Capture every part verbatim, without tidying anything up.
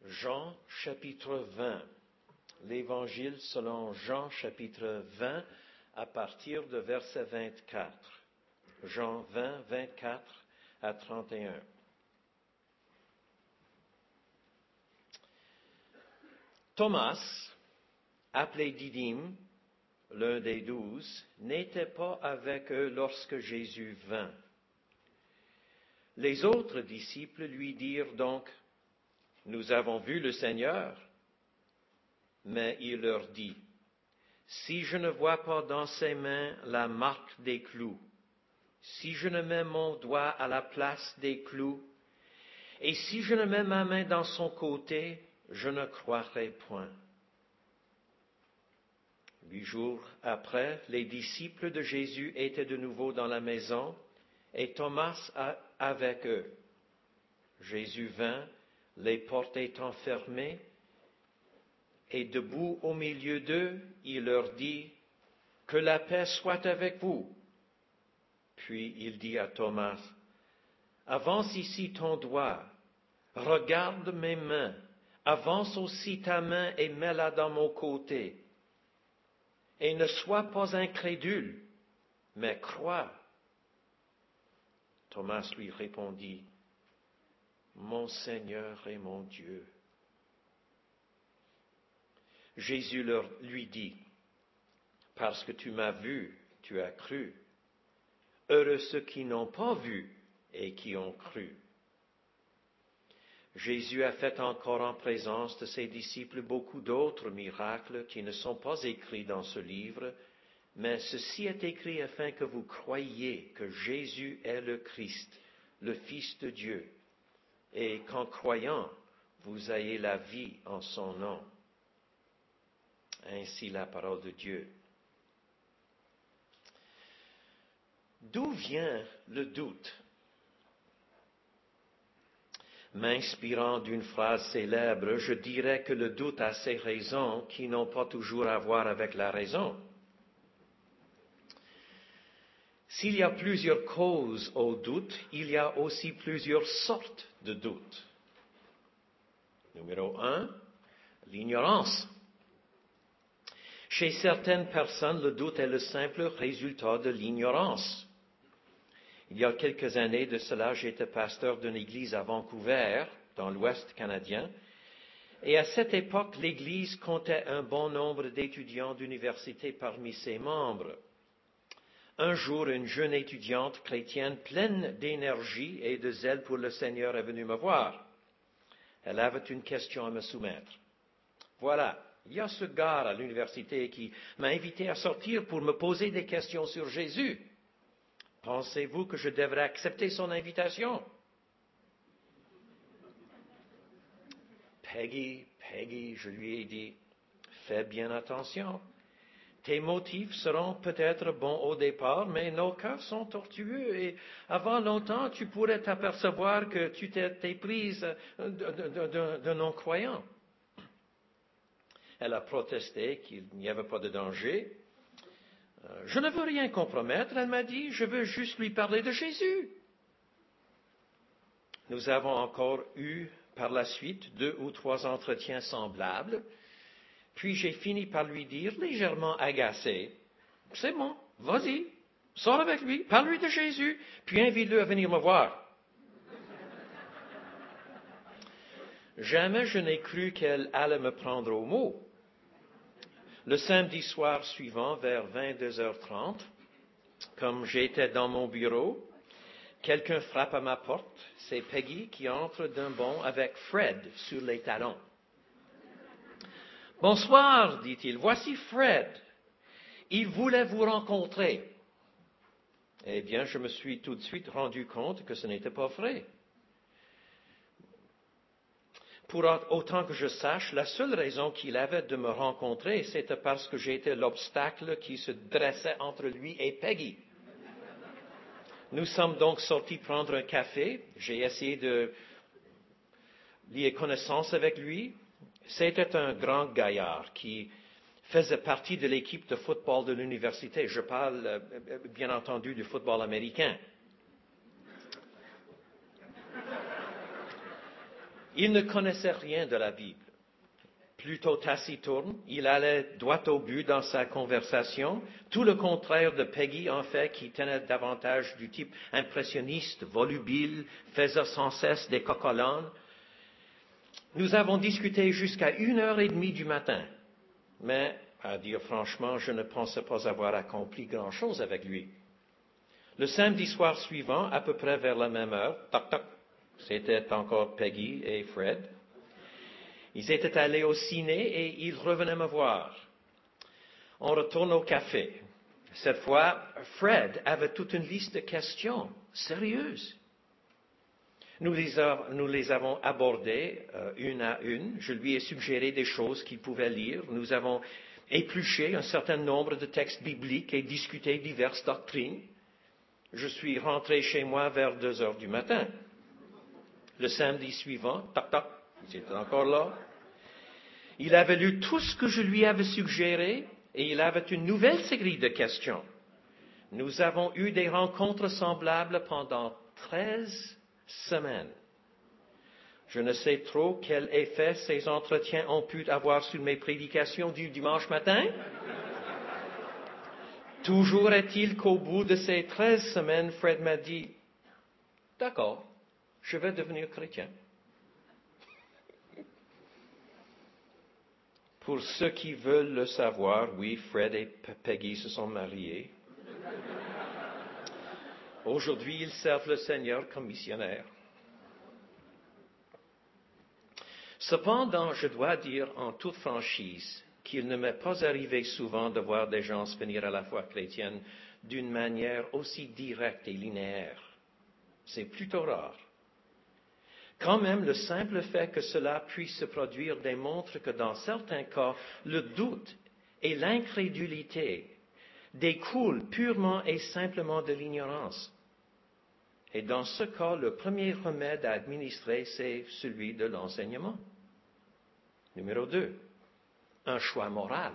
Jean chapitre vingt. L'Évangile selon Jean chapitre vingt à partir de verset vingt-quatre. Jean vingt, vingt-quatre à trente et un. Thomas, appelé Didyme, l'un des douze, n'était pas avec eux lorsque Jésus vint. Les autres disciples lui dirent donc, « Nous avons vu le Seigneur. » Mais il leur dit, « Si je ne vois pas dans ses mains la marque des clous, si je ne mets mon doigt à la place des clous, et si je ne mets ma main dans son côté, je ne croirai point. » Huit jours après, les disciples de Jésus étaient de nouveau dans la maison, et Thomas avec eux. Jésus vint, les portes étant fermées, et debout au milieu d'eux, il leur dit, « Que la paix soit avec vous. » Puis il dit à Thomas, « Avance ici ton doigt, regarde mes mains, avance aussi ta main et mets-la dans mon côté. Et ne sois pas incrédule, mais crois. » Thomas lui répondit, « Mon Seigneur et mon Dieu. » Jésus leur, lui dit, « Parce que tu m'as vu, tu as cru. Heureux ceux qui n'ont pas vu et qui ont cru. » Jésus a fait encore en présence de ses disciples beaucoup d'autres miracles qui ne sont pas écrits dans ce livre, mais ceci est écrit afin que vous croyiez que Jésus est le Christ, le Fils de Dieu, et qu'en croyant, vous ayez la vie en son nom. Ainsi la parole de Dieu. D'où vient le doute? M'inspirant d'une phrase célèbre, je dirais que le doute a ses raisons qui n'ont pas toujours à voir avec la raison. S'il y a plusieurs causes au doute, il y a aussi plusieurs sortes de doute. Numéro un, l'ignorance. Chez certaines personnes, le doute est le simple résultat de l'ignorance. Il y a quelques années de cela, j'étais pasteur d'une église à Vancouver, dans l'Ouest canadien, et à cette époque, l'église comptait un bon nombre d'étudiants d'université parmi ses membres. Un jour, une jeune étudiante chrétienne pleine d'énergie et de zèle pour le Seigneur est venue me voir. Elle avait une question à me soumettre. Voilà. Il y a ce gars à l'université qui m'a invité à sortir pour me poser des questions sur Jésus. Pensez-vous que je devrais accepter son invitation? Peggy, Peggy, je lui ai dit, fais bien attention. Tes motifs seront peut-être bons au départ, mais nos cœurs sont tortueux et avant longtemps, tu pourrais t'apercevoir que tu t'es prise d'un non-croyant. Elle a protesté qu'il n'y avait pas de danger. Euh, je ne veux rien compromettre, elle m'a dit, je veux juste lui parler de Jésus. Nous avons encore eu par la suite deux ou trois entretiens semblables, puis j'ai fini par lui dire, légèrement agacé, c'est bon, vas-y, sors avec lui, parle-lui de Jésus, puis invite-le à venir me voir. Jamais je n'ai cru qu'elle allait me prendre au mot. Le samedi soir suivant, vers vingt-deux heures trente, comme j'étais dans mon bureau, quelqu'un frappe à ma porte. C'est Peggy qui entre d'un bond avec Fred sur les talons. « Bonsoir, dit-il, voici Fred. Il voulait vous rencontrer. » Eh bien, je me suis tout de suite rendu compte que ce n'était pas vrai. Pour autant que je sache, la seule raison qu'il avait de me rencontrer, c'était parce que j'étais l'obstacle qui se dressait entre lui et Peggy. Nous sommes donc sortis prendre un café. J'ai essayé de lier connaissance avec lui. C'était un grand gaillard qui faisait partie de l'équipe de football de l'université. Je parle, bien entendu, du football américain. Il ne connaissait rien de la Bible. Plutôt taciturne, il allait droit au but dans sa conversation, tout le contraire de Peggy, en fait, qui tenait davantage du type impressionniste, volubile, faisait sans cesse des coq-à-l'âne. Nous avons discuté jusqu'à une heure et demie du matin, mais, à dire franchement, je ne pensais pas avoir accompli grand-chose avec lui. Le samedi soir suivant, à peu près vers la même heure, toc toc, c'était encore Peggy et Fred. Ils étaient allés au ciné et ils revenaient me voir. On retourne au café. Cette fois, Fred avait toute une liste de questions sérieuses. Nous les, a, nous les avons abordées euh, une à une. Je lui ai suggéré des choses qu'il pouvait lire. Nous avons épluché un certain nombre de textes bibliques et discuté diverses doctrines. Je suis rentré chez moi vers deux heures du matin. Le samedi suivant, toc toc, il était encore là. Il avait lu tout ce que je lui avais suggéré et il avait une nouvelle série de questions. Nous avons eu des rencontres semblables pendant treize semaines. Je ne sais trop quel effet ces entretiens ont pu avoir sur mes prédications du dimanche matin. Toujours est-il qu'au bout de ces treize semaines, Fred m'a dit, « D'accord, je vais devenir chrétien. » Pour ceux qui veulent le savoir, oui, Fred et Peggy se sont mariés. Aujourd'hui, ils servent le Seigneur comme missionnaires. Cependant, je dois dire en toute franchise qu'il ne m'est pas arrivé souvent de voir des gens se venir à la foi chrétienne d'une manière aussi directe et linéaire. C'est plutôt rare. Quand même, le simple fait que cela puisse se produire démontre que dans certains cas, le doute et l'incrédulité découlent purement et simplement de l'ignorance. Et dans ce cas, le premier remède à administrer, c'est celui de l'enseignement. Numéro deux, un choix moral.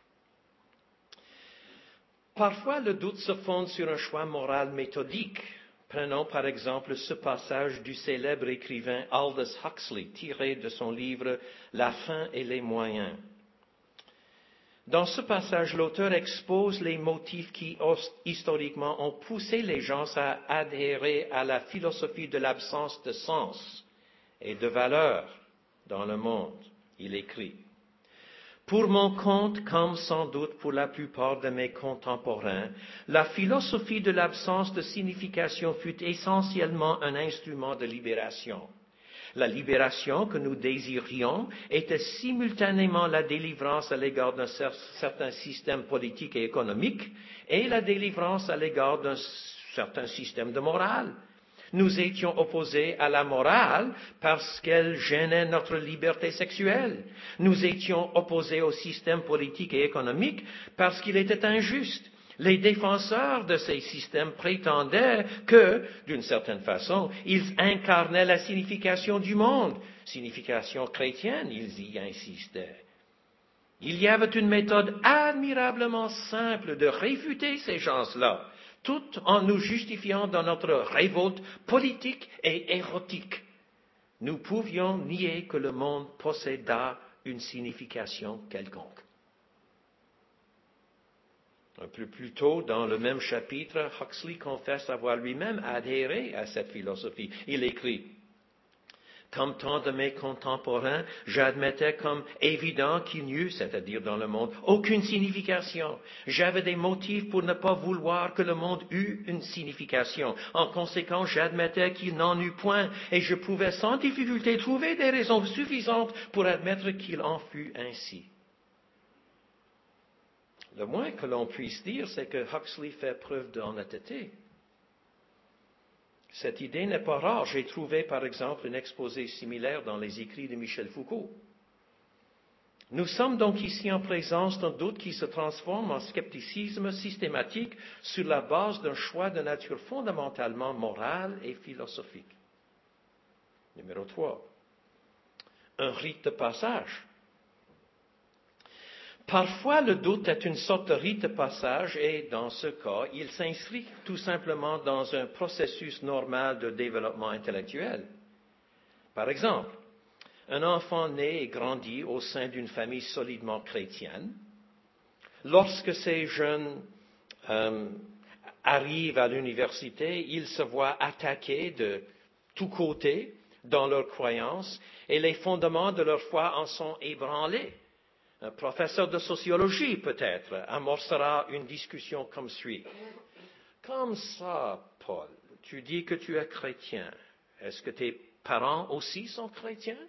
Parfois, le doute se fonde sur un choix moral méthodique. Prenons par exemple ce passage du célèbre écrivain Aldous Huxley, tiré de son livre « La fin et les moyens ». Dans ce passage, l'auteur expose les motifs qui, historiquement, ont poussé les gens à adhérer à la philosophie de l'absence de sens et de valeur dans le monde. Il écrit « Pour mon compte, comme sans doute pour la plupart de mes contemporains, la philosophie de l'absence de signification fut essentiellement un instrument de libération. La libération que nous désirions était simultanément la délivrance à l'égard d'un certain système politique et économique et la délivrance à l'égard d'un certain système de morale. Nous étions opposés à la morale parce qu'elle gênait notre liberté sexuelle. Nous étions opposés au système politique et économique parce qu'il était injuste. Les défenseurs de ces systèmes prétendaient que, d'une certaine façon, ils incarnaient la signification du monde. Signification chrétienne, ils y insistaient. Il y avait une méthode admirablement simple de réfuter ces gens-là, tout en nous justifiant dans notre révolte politique et érotique. Nous pouvions nier que le monde possédât une signification quelconque. Un peu plus tôt, dans le même chapitre, Huxley confesse avoir lui-même adhéré à cette philosophie. Il écrit « Comme tant de mes contemporains, j'admettais comme évident qu'il n'y eût, c'est-à-dire dans le monde, aucune signification. J'avais des motifs pour ne pas vouloir que le monde eût une signification. En conséquence, j'admettais qu'il n'en eût point, et je pouvais sans difficulté trouver des raisons suffisantes pour admettre qu'il en fût ainsi. » Le moins que l'on puisse dire, c'est que Huxley fait preuve d'honnêteté. Cette idée n'est pas rare. J'ai trouvé, par exemple, un exposé similaire dans les écrits de Michel Foucault. Nous sommes donc ici en présence d'un doute qui se transforme en scepticisme systématique sur la base d'un choix de nature fondamentalement morale et philosophique. Numéro trois. Un rite de passage. Parfois, le doute est une sorte de rite de passage et, dans ce cas, il s'inscrit tout simplement dans un processus normal de développement intellectuel. Par exemple, un enfant né et grandit au sein d'une famille solidement chrétienne, lorsque ces jeunes euh, arrivent à l'université, ils se voient attaqués de tous côtés dans leurs croyances et les fondements de leur foi en sont ébranlés. Un professeur de sociologie, peut-être, amorcera une discussion comme suit. Comme ça, Paul, tu dis que tu es chrétien. Est-ce que tes parents aussi sont chrétiens?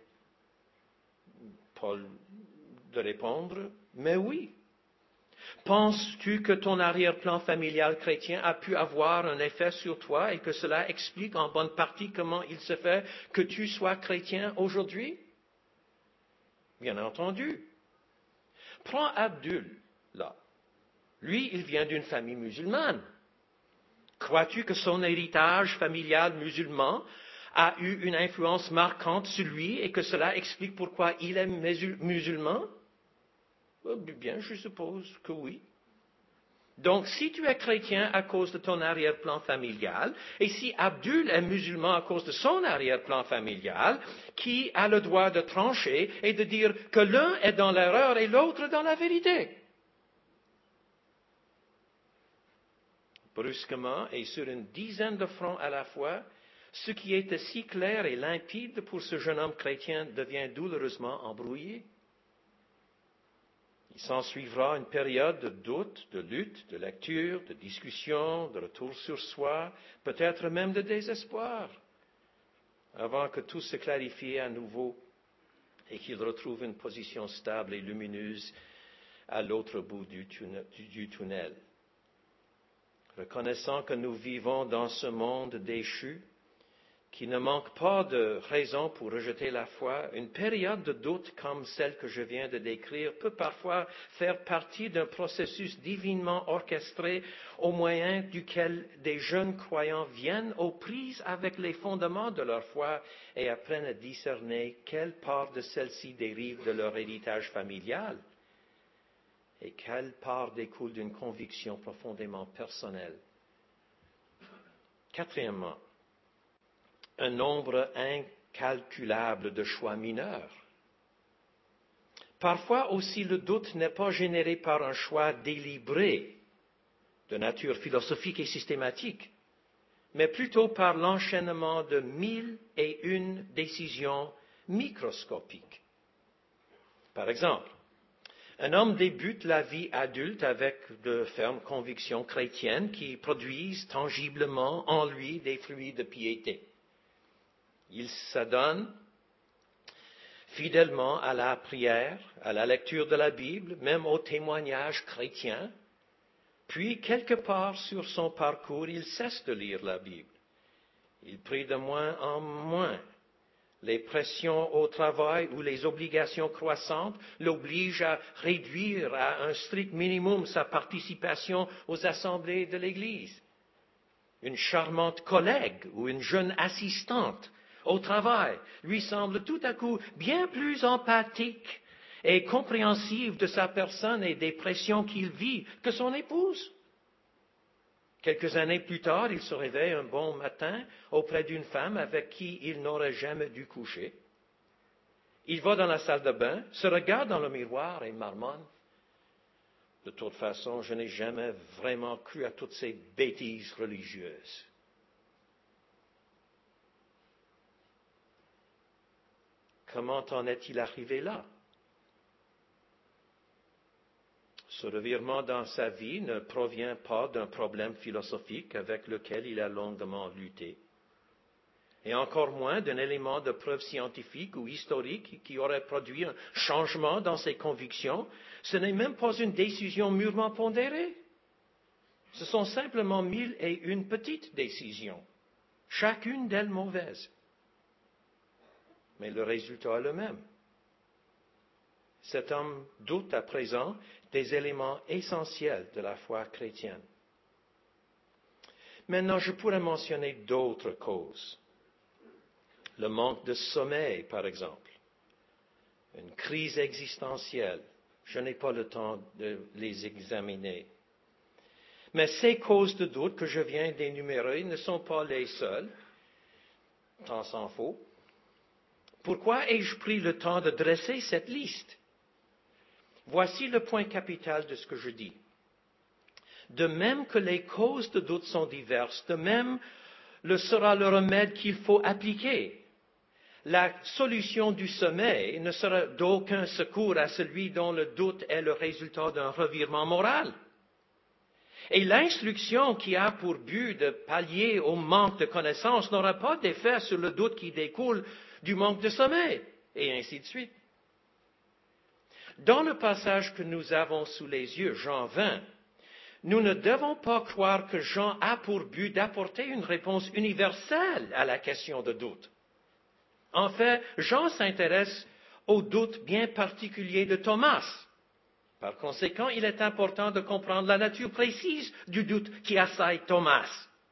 Paul de répondre, mais oui. Penses-tu que ton arrière-plan familial chrétien a pu avoir un effet sur toi et que cela explique en bonne partie comment il se fait que tu sois chrétien aujourd'hui? Bien entendu. Prends Abdul, là. Lui, il vient d'une famille musulmane. Crois-tu que son héritage familial musulman a eu une influence marquante sur lui et que cela explique pourquoi il est musulman? Bien, je suppose que oui. Donc, si tu es chrétien à cause de ton arrière-plan familial, et si Abdul est musulman à cause de son arrière-plan familial, qui a le droit de trancher et de dire que l'un est dans l'erreur et l'autre dans la vérité? Brusquement et sur une dizaine de fronts à la fois, ce qui était si clair et limpide pour ce jeune homme chrétien devient douloureusement embrouillé. Il s'ensuivra une période de doute, de lutte, de lecture, de discussion, de retour sur soi, peut-être même de désespoir, avant que tout se clarifie à nouveau et qu'il retrouve une position stable et lumineuse à l'autre bout du tunnel. Reconnaissant que nous vivons dans ce monde déchu, qui ne manque pas de raisons pour rejeter la foi, une période de doute comme celle que je viens de décrire peut parfois faire partie d'un processus divinement orchestré au moyen duquel des jeunes croyants viennent aux prises avec les fondements de leur foi et apprennent à discerner quelle part de celle-ci dérive de leur héritage familial et quelle part découle d'une conviction profondément personnelle. Quatrièmement, un nombre incalculable de choix mineurs. Parfois aussi, le doute n'est pas généré par un choix délibéré de nature philosophique et systématique, mais plutôt par l'enchaînement de mille et une décisions microscopiques. Par exemple, un homme débute la vie adulte avec de fermes convictions chrétiennes qui produisent tangiblement en lui des fruits de piété. Il s'adonne fidèlement à la prière, à la lecture de la Bible, même au témoignage chrétien. Puis, quelque part sur son parcours, il cesse de lire la Bible. Il prie de moins en moins. Les pressions au travail ou les obligations croissantes l'obligent à réduire à un strict minimum sa participation aux assemblées de l'Église. Une charmante collègue ou une jeune assistante au travail lui semble tout à coup bien plus empathique et compréhensive de sa personne et des pressions qu'il vit que son épouse. Quelques années plus tard, il se réveille un bon matin auprès d'une femme avec qui il n'aurait jamais dû coucher. Il va dans la salle de bain, se regarde dans le miroir et marmonne. De toute façon, je n'ai jamais vraiment cru à toutes ces bêtises religieuses. Comment en est-il arrivé là? Ce revirement dans sa vie ne provient pas d'un problème philosophique avec lequel il a longuement lutté, et encore moins d'un élément de preuve scientifique ou historique qui aurait produit un changement dans ses convictions. Ce n'est même pas une décision mûrement pondérée. Ce sont simplement mille et une petites décisions, chacune d'elles mauvaises. Mais le résultat est le même. Cet homme doute à présent des éléments essentiels de la foi chrétienne. Maintenant, je pourrais mentionner d'autres causes. Le manque de sommeil, par exemple. Une crise existentielle. Je n'ai pas le temps de les examiner. Mais ces causes de doute que je viens d'énumérer ne sont pas les seules, tant s'en faut. Pourquoi ai-je pris le temps de dresser cette liste? Voici le point capital de ce que je dis. De même que les causes de doute sont diverses, de même le sera le remède qu'il faut appliquer. La solution du sommeil ne sera d'aucun secours à celui dont le doute est le résultat d'un revirement moral. Et l'instruction qui a pour but de pallier au manque de connaissance n'aura pas d'effet sur le doute qui découle du manque de sommeil, et ainsi de suite. Dans le passage que nous avons sous les yeux, Jean vingt, nous ne devons pas croire que Jean a pour but d'apporter une réponse universelle à la question de doute. En fait, Jean s'intéresse au doute bien particulier de Thomas. Par conséquent, il est important de comprendre la nature précise du doute qui assaille Thomas.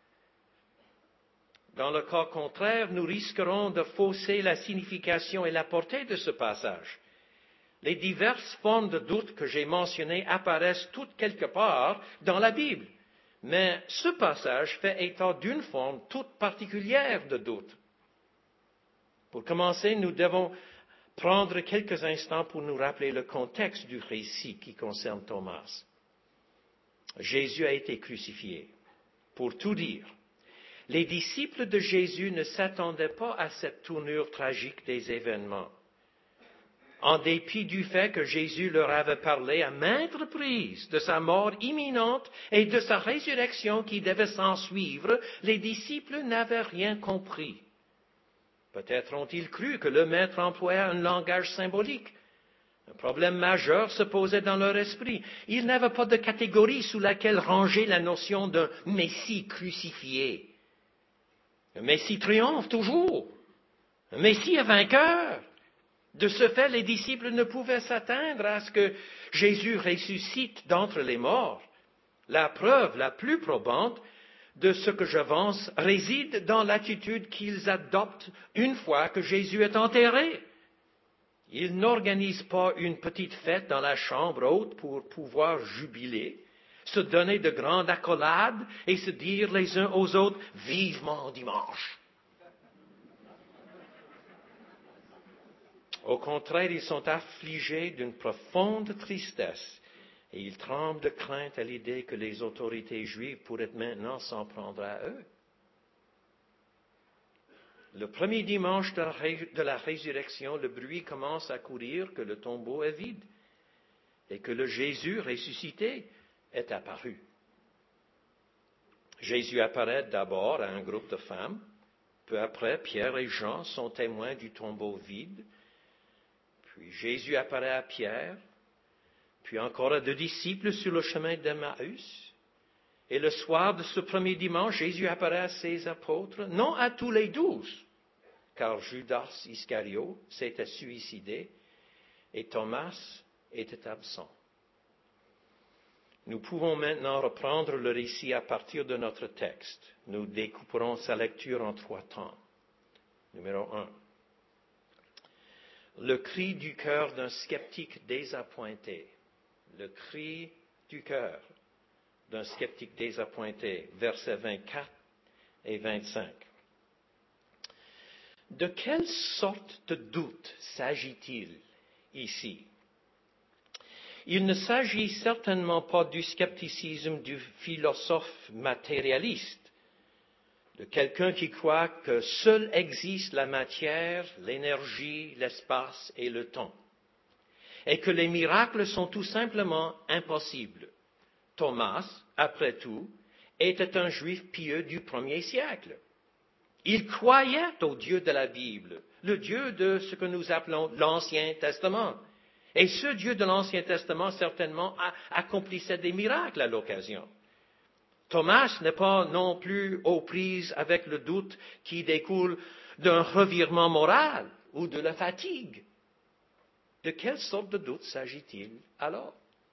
Dans le cas contraire, nous risquerons de fausser la signification et la portée de ce passage. Les diverses formes de doute que j'ai mentionnées apparaissent toutes quelque part dans la Bible, mais ce passage fait état d'une forme toute particulière de doute. Pour commencer, nous devons prendre quelques instants pour nous rappeler le contexte du récit qui concerne Thomas. Jésus a été crucifié. Pour tout dire, les disciples de Jésus ne s'attendaient pas à cette tournure tragique des événements. En dépit du fait que Jésus leur avait parlé à maintes reprises de sa mort imminente et de sa résurrection qui devait s'en suivre, les disciples n'avaient rien compris. Peut-être ont-ils cru que le Maître employait un langage symbolique. Un problème majeur se posait dans leur esprit. Ils n'avaient pas de catégorie sous laquelle ranger la notion d'un Messie crucifié. Un Messie triomphe toujours. Un Messie est vainqueur. De ce fait, les disciples ne pouvaient s'attendre à ce que Jésus ressuscite d'entre les morts. La preuve la plus probante de ce que j'avance réside dans l'attitude qu'ils adoptent une fois que Jésus est enterré. Ils n'organisent pas une petite fête dans la chambre haute pour pouvoir jubiler, se donner de grandes accolades et se dire les uns aux autres « Vivement dimanche ». Au contraire, ils sont affligés d'une profonde tristesse et ils tremblent de crainte à l'idée que les autorités juives pourraient maintenant s'en prendre à eux. Le premier dimanche de la, ré- de la résurrection, le bruit commence à courir que le tombeau est vide et que le Jésus ressuscité est apparu. Jésus apparaît d'abord à un groupe de femmes. Peu après, Pierre et Jean sont témoins du tombeau vide. Puis Jésus apparaît à Pierre, puis encore à deux disciples sur le chemin d'Emmaüs. Et le soir de ce premier dimanche, Jésus apparaît à ses apôtres, non à tous les douze, car Judas Iscario s'était suicidé et Thomas était absent. Nous pouvons maintenant reprendre le récit à partir de notre texte. Nous découperons sa lecture en trois temps. Numéro un. Le cri du cœur d'un sceptique désappointé. Le cri du cœur d'un sceptique désappointé. Versets vingt-quatre et vingt-cinq. De quelle sorte de doute s'agit-il ici? Il ne s'agit certainement pas du scepticisme du philosophe matérialiste, de quelqu'un qui croit que seul existe la matière, l'énergie, l'espace et le temps, et que les miracles sont tout simplement impossibles. Thomas, après tout, était un juif pieux du premier siècle. Il croyait au Dieu de la Bible, le Dieu de ce que nous appelons l'Ancien Testament. Et ce Dieu de l'Ancien Testament, certainement, a, accomplissait des miracles à l'occasion. Thomas n'est pas non plus aux prises avec le doute qui découle d'un revirement moral ou de la fatigue. De quelle sorte de doute s'agit-il alors?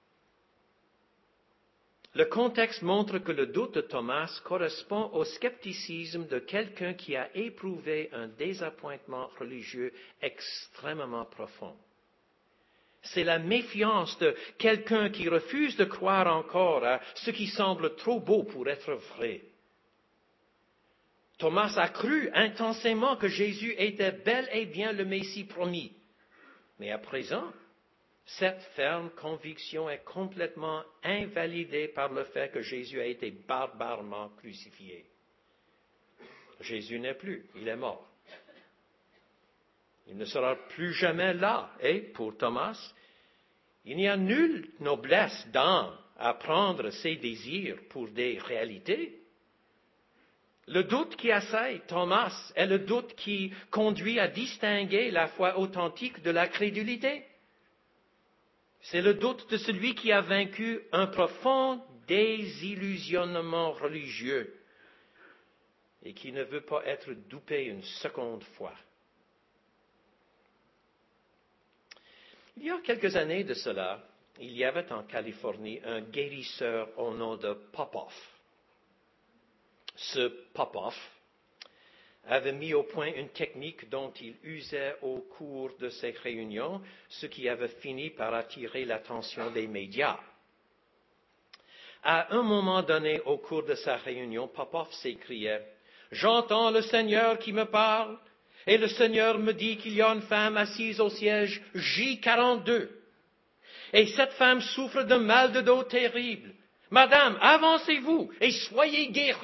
Le contexte montre que le doute de Thomas correspond au scepticisme de quelqu'un qui a éprouvé un désappointement religieux extrêmement profond. C'est la méfiance de quelqu'un qui refuse de croire encore à ce qui semble trop beau pour être vrai. Thomas a cru intensément que Jésus était bel et bien le Messie promis. Mais à présent, cette ferme conviction est complètement invalidée par le fait que Jésus a été barbarement crucifié. Jésus n'est plus, il est mort. Il ne sera plus jamais là. Et pour Thomas, il n'y a nulle noblesse d'âme à prendre ses désirs pour des réalités. Le doute qui assaille Thomas est le doute qui conduit à distinguer la foi authentique de la crédulité. C'est le doute de celui qui a vaincu un profond désillusionnement religieux et qui ne veut pas être dupé une seconde fois. Il y a quelques années de cela, il y avait en Californie un guérisseur au nom de Popoff. Ce Popoff avait mis au point une technique dont il usait au cours de ses réunions, ce qui avait fini par attirer l'attention des médias. À un moment donné, au cours de sa réunion, Popoff s'écriait « J'entends le Seigneur qui me parle, et le Seigneur me dit qu'il y a une femme assise au siège J quarante-deux. Et cette femme souffre d'un mal de dos terrible. Madame, avancez-vous et soyez guérie. »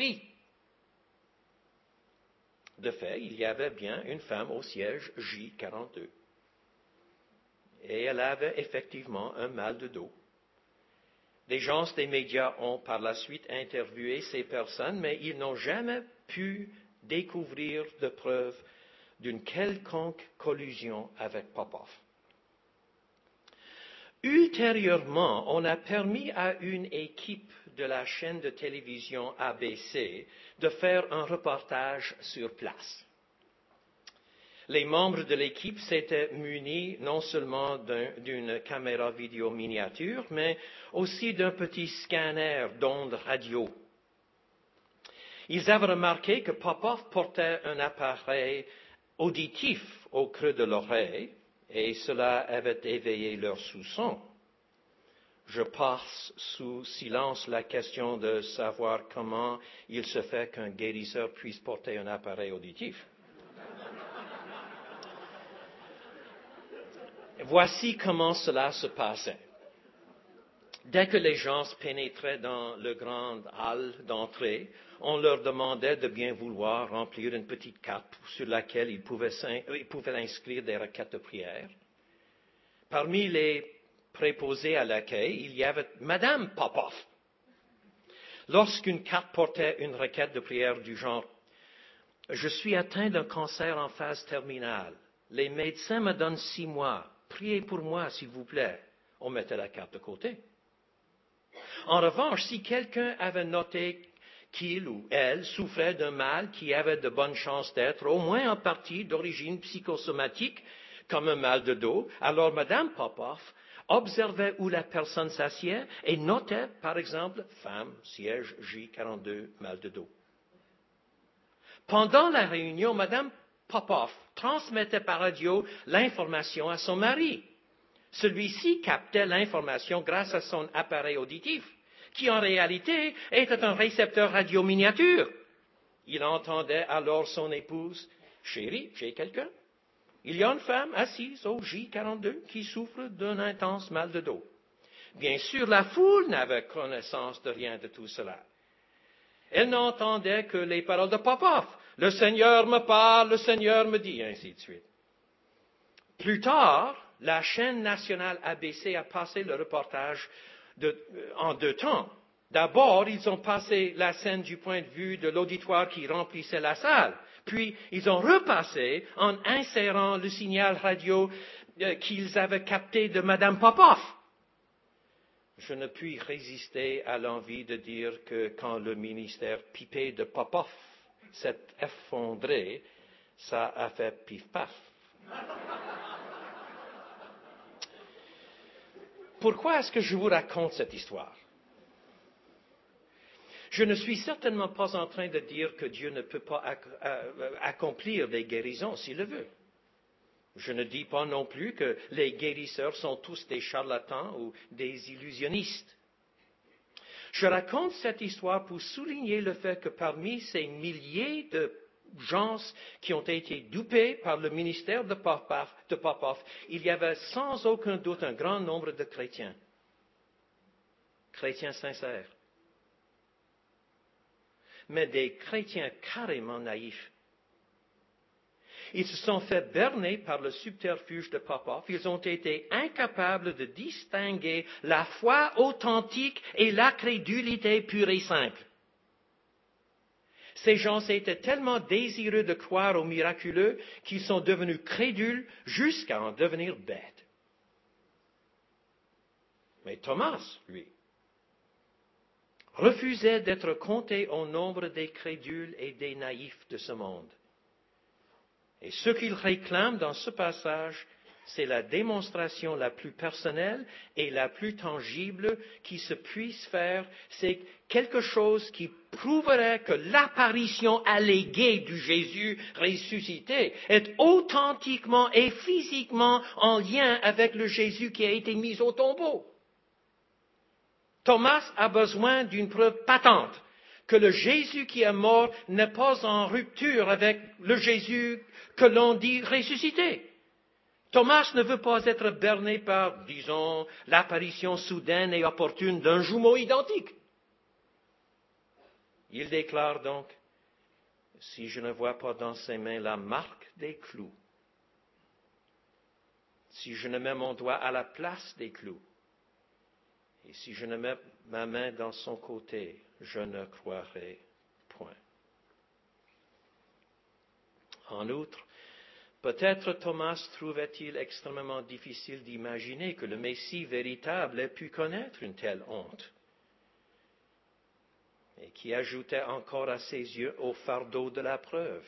De fait, il y avait bien une femme au siège J quarante-deux. Et elle avait effectivement un mal de dos. Les gens des médias ont par la suite interviewé ces personnes, mais ils n'ont jamais pu découvrir de preuves d'une quelconque collusion avec Popoff. Ultérieurement, on a permis à une équipe de la chaîne de télévision A B C de faire un reportage sur place. Les membres de l'équipe s'étaient munis non seulement d'un, d'une caméra vidéo miniature, mais aussi d'un petit scanner d'ondes radio. Ils avaient remarqué que Popoff portait un appareil auditif au creux de l'oreille, et cela avait éveillé leur soupçon. Je passe sous silence la question de savoir comment il se fait qu'un guérisseur puisse porter un appareil auditif. Voici comment cela se passait. Dès que les gens pénétraient dans le grand hall d'entrée, on leur demandait de bien vouloir remplir une petite carte sur laquelle ils pouvaient, ils pouvaient inscrire des requêtes de prière. Parmi les préposés à l'accueil, il y avait Madame Popoff. Lorsqu'une carte portait une requête de prière du genre « Je suis atteint d'un cancer en phase terminale. Les médecins me donnent six mois. Priez pour moi, s'il vous plaît. » On mettait la carte de côté. En revanche, si quelqu'un avait noté qu'il ou elle souffrait d'un mal qui avait de bonnes chances d'être au moins en partie d'origine psychosomatique, comme un mal de dos, alors Madame Popoff observait où la personne s'assied et notait, par exemple, femme, siège J quarante-deux, mal de dos. Pendant la réunion, Madame Popoff transmettait par radio l'information à son mari. Celui-ci captait l'information grâce à son appareil auditif, qui en réalité était un récepteur radio miniature. Il entendait alors son épouse « Chérie, j'ai quelqu'un. Il y a une femme assise au J quarante-deux qui souffre d'un intense mal de dos. » Bien sûr, la foule n'avait connaissance de rien de tout cela. Elle n'entendait que les paroles de Popoff. « Le Seigneur me parle, le Seigneur me dit », ainsi de suite. Plus tard, la chaîne nationale A B C a passé le reportage de, euh, en deux temps. D'abord, ils ont passé la scène du point de vue de l'auditoire qui remplissait la salle. Puis, ils ont repassé en insérant le signal radio euh, qu'ils avaient capté de Madame Popoff. Je ne puis résister à l'envie de dire que quand le ministère pipé de Popoff s'est effondré, ça a fait pif-paf. Pourquoi est-ce que je vous raconte cette histoire? Je ne suis certainement pas en train de dire que Dieu ne peut pas accomplir des guérisons s'il le veut. Je ne dis pas non plus que les guérisseurs sont tous des charlatans ou des illusionnistes. Je raconte cette histoire pour souligner le fait que parmi ces milliers de gens qui ont été dupés par le ministère de Popov, de Popov, il y avait sans aucun doute un grand nombre de chrétiens, chrétiens sincères, mais des chrétiens carrément naïfs. Ils se sont fait berner par le subterfuge de Popov. Ils ont été incapables de distinguer la foi authentique et la crédulité pure et simple. Ces gens étaient tellement désireux de croire au miraculeux qu'ils sont devenus crédules jusqu'à en devenir bêtes. Mais Thomas, lui, refusait d'être compté au nombre des crédules et des naïfs de ce monde. Et ce qu'il réclame dans ce passage, c'est la démonstration la plus personnelle et la plus tangible qui se puisse faire. C'est quelque chose qui prouverait que l'apparition alléguée du Jésus ressuscité est authentiquement et physiquement en lien avec le Jésus qui a été mis au tombeau. Thomas a besoin d'une preuve patente que le Jésus qui est mort n'est pas en rupture avec le Jésus que l'on dit ressuscité. Thomas ne veut pas être berné par, disons, l'apparition soudaine et opportune d'un jumeau identique. Il déclare donc, si je ne vois pas dans ses mains la marque des clous, si je ne mets mon doigt à la place des clous, et si je ne mets ma main dans son côté, je ne croirai point. En outre, peut-être Thomas trouvait-il extrêmement difficile d'imaginer que le Messie véritable ait pu connaître une telle honte, et qui ajoutait encore à ses yeux au fardeau de la preuve.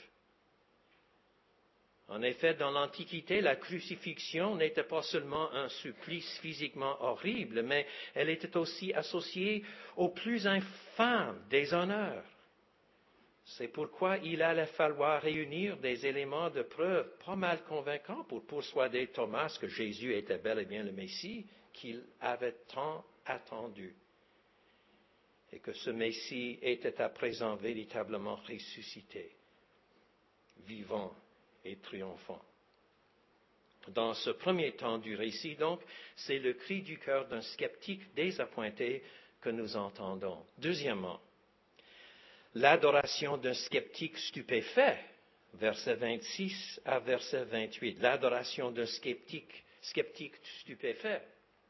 En effet, dans l'Antiquité, la crucifixion n'était pas seulement un supplice physiquement horrible, mais elle était aussi associée au plus infâme des honneurs. C'est pourquoi il allait falloir réunir des éléments de preuve pas mal convaincants pour persuader Thomas que Jésus était bel et bien le Messie qu'il avait tant attendu, et que ce Messie était à présent véritablement ressuscité, vivant et triomphant. Dans ce premier temps du récit, donc, c'est le cri du cœur d'un sceptique désappointé que nous entendons. Deuxièmement, l'adoration d'un sceptique stupéfait, verset vingt-six à verset vingt-huit. L'adoration d'un sceptique, sceptique stupéfait.